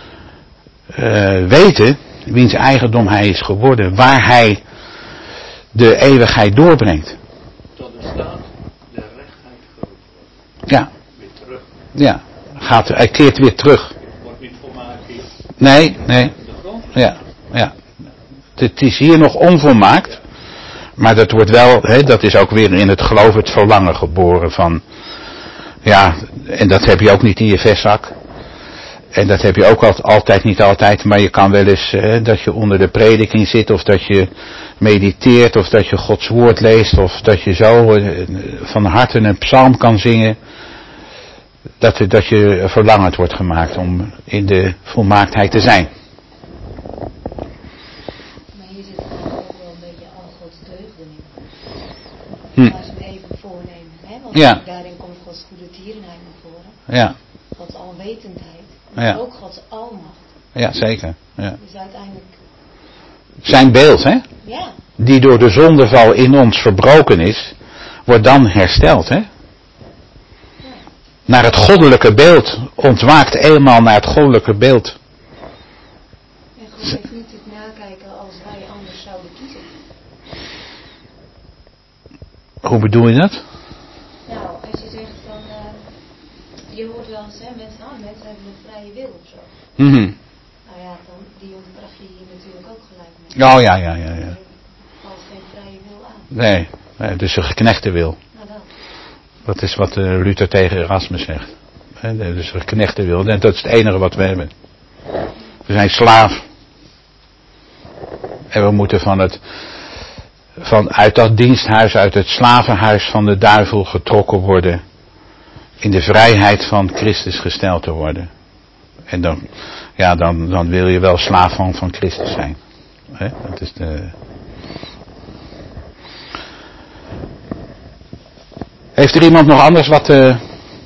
uh, weten wiens eigendom hij is geworden, waar hij de eeuwigheid doorbrengt. Tot de staat de rechtheid groot wordt. Ja. Weer terug. Ja, gaat, hij keert weer terug. Wordt niet volmaakt hier. Nee, nee. De grond. Ja, ja. Het is hier nog onvolmaakt. Maar dat wordt wel, hè, dat is ook weer in het geloof het verlangen geboren van, ja, en dat heb je ook niet in je vestzak. En dat heb je ook al, altijd, niet altijd, maar je kan wel eens eh, dat je onder de prediking zit, of dat je mediteert, of dat je Gods woord leest, of dat je zo eh, van harte een psalm kan zingen. Dat, dat je verlangend wordt gemaakt om in de volmaaktheid te zijn. Maar hier zit eigenlijk ook wel een beetje al Gods deugden in. Hm. Als we het even voornemen, hè? Want Ja. daarin komt Gods goede tierenheid naar voren. Ja, Gods alwetendheid, maar Ja. ook Gods almacht. ja zeker. Ja. Dus uiteindelijk, Zijn beeld, hè? ja, Die door de zondeval in ons verbroken is, wordt dan hersteld, hè? Naar het goddelijke beeld. Ontwaakt eenmaal naar het goddelijke beeld. en God heeft niet het nakijken als wij anders zouden kiezen. Hoe bedoel je dat? Nou, als je zegt van, uh, je hoort wel eens, hè, mensen, ah, mensen hebben een vrije wil of zo. Mhm. Nou ja, dan, die ontkracht je hier natuurlijk ook gelijk mee. Oh ja, ja, ja, ja. Er valt geen vrije wil aan. Nee, nee, dus een geknechte wil. Nou dan. Dat is wat uh, Luther tegen Erasmus zegt. He, dus een geknechte wil. En dat is het enige wat we hebben. We zijn slaaf. En we moeten van het, van uit dat diensthuis, uit het slavenhuis van de duivel getrokken worden. In de vrijheid van Christus gesteld te worden. En dan, ja, dan, dan wil je wel slaaf van, van Christus zijn. He, dat is de... Heeft er iemand nog anders wat te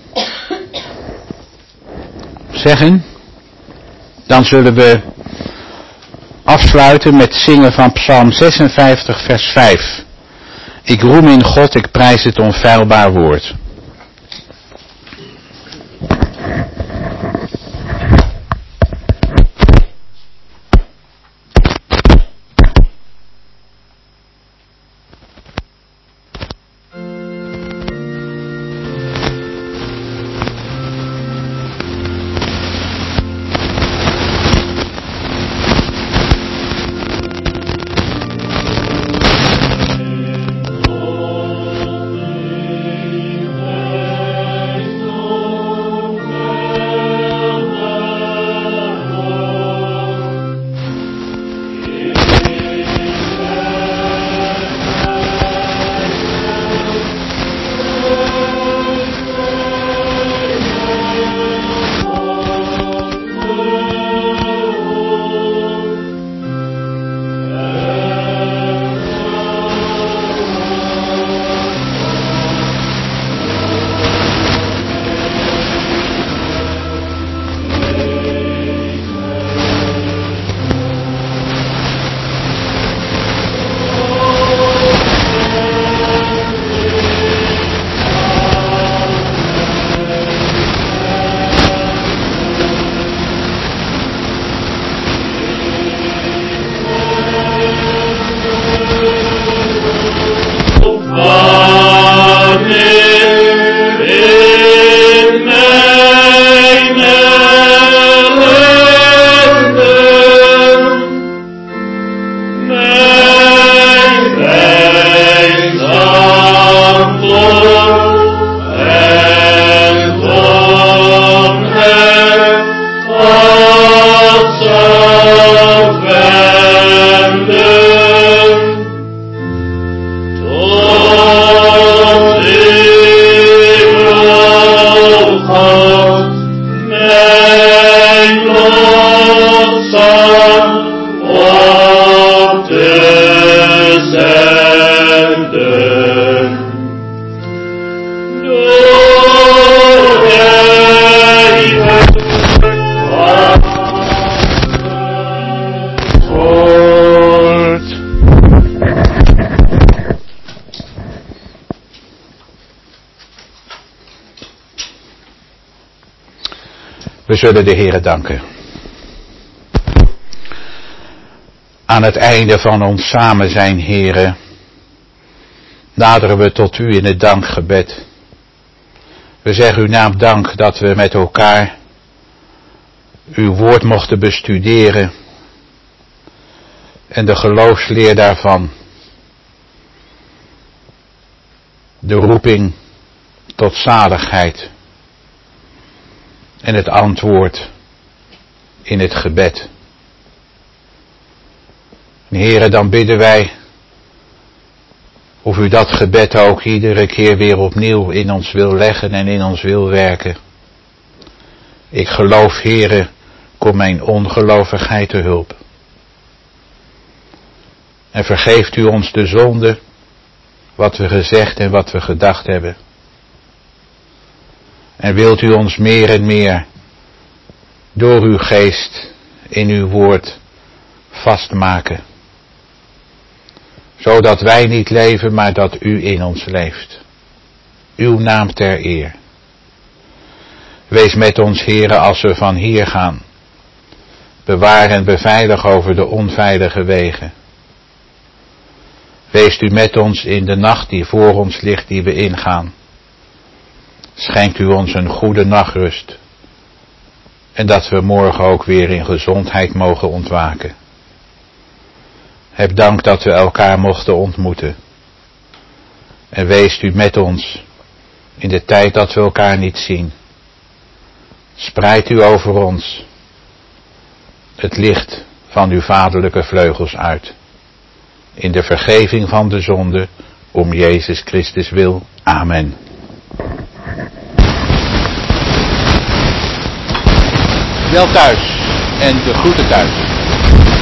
zeggen? Dan zullen we afsluiten met zingen van Psalm zesenvijftig vers vijf. Ik roem in God, ik prijs het onfeilbaar woord. We zullen de Heere danken. Aan het einde van ons samen zijn, Heere, naderen we tot u in het dankgebed. We zeggen uw naam dank dat we met elkaar uw woord mochten bestuderen en de geloofsleer daarvan, de roeping tot zaligheid en het antwoord in het gebed. En Heere, dan bidden wij of u dat gebed ook iedere keer weer opnieuw in ons wil leggen en in ons wil werken. Ik geloof, Heere, kom mijn ongelovigheid te hulp. En vergeeft u ons de zonde, wat we gezegd en wat we gedacht hebben. En wilt u ons meer en meer door uw geest in uw woord vastmaken. Zodat wij niet leven, maar dat u in ons leeft. Uw naam ter eer. Wees met ons, Heere, als we van hier gaan. Bewaar en beveilig over de onveilige wegen. Wees u met ons in de nacht die voor ons ligt, die we ingaan. Schenkt u ons een goede nachtrust. En dat we morgen ook weer in gezondheid mogen ontwaken. Heb dank dat we elkaar mochten ontmoeten. En wees u met ons in de tijd dat we elkaar niet zien. Spreid u over ons het licht van uw vaderlijke vleugels uit. In de vergeving van de zonde, om Jezus Christus wil. Amen. Wel thuis en de groeten thuis.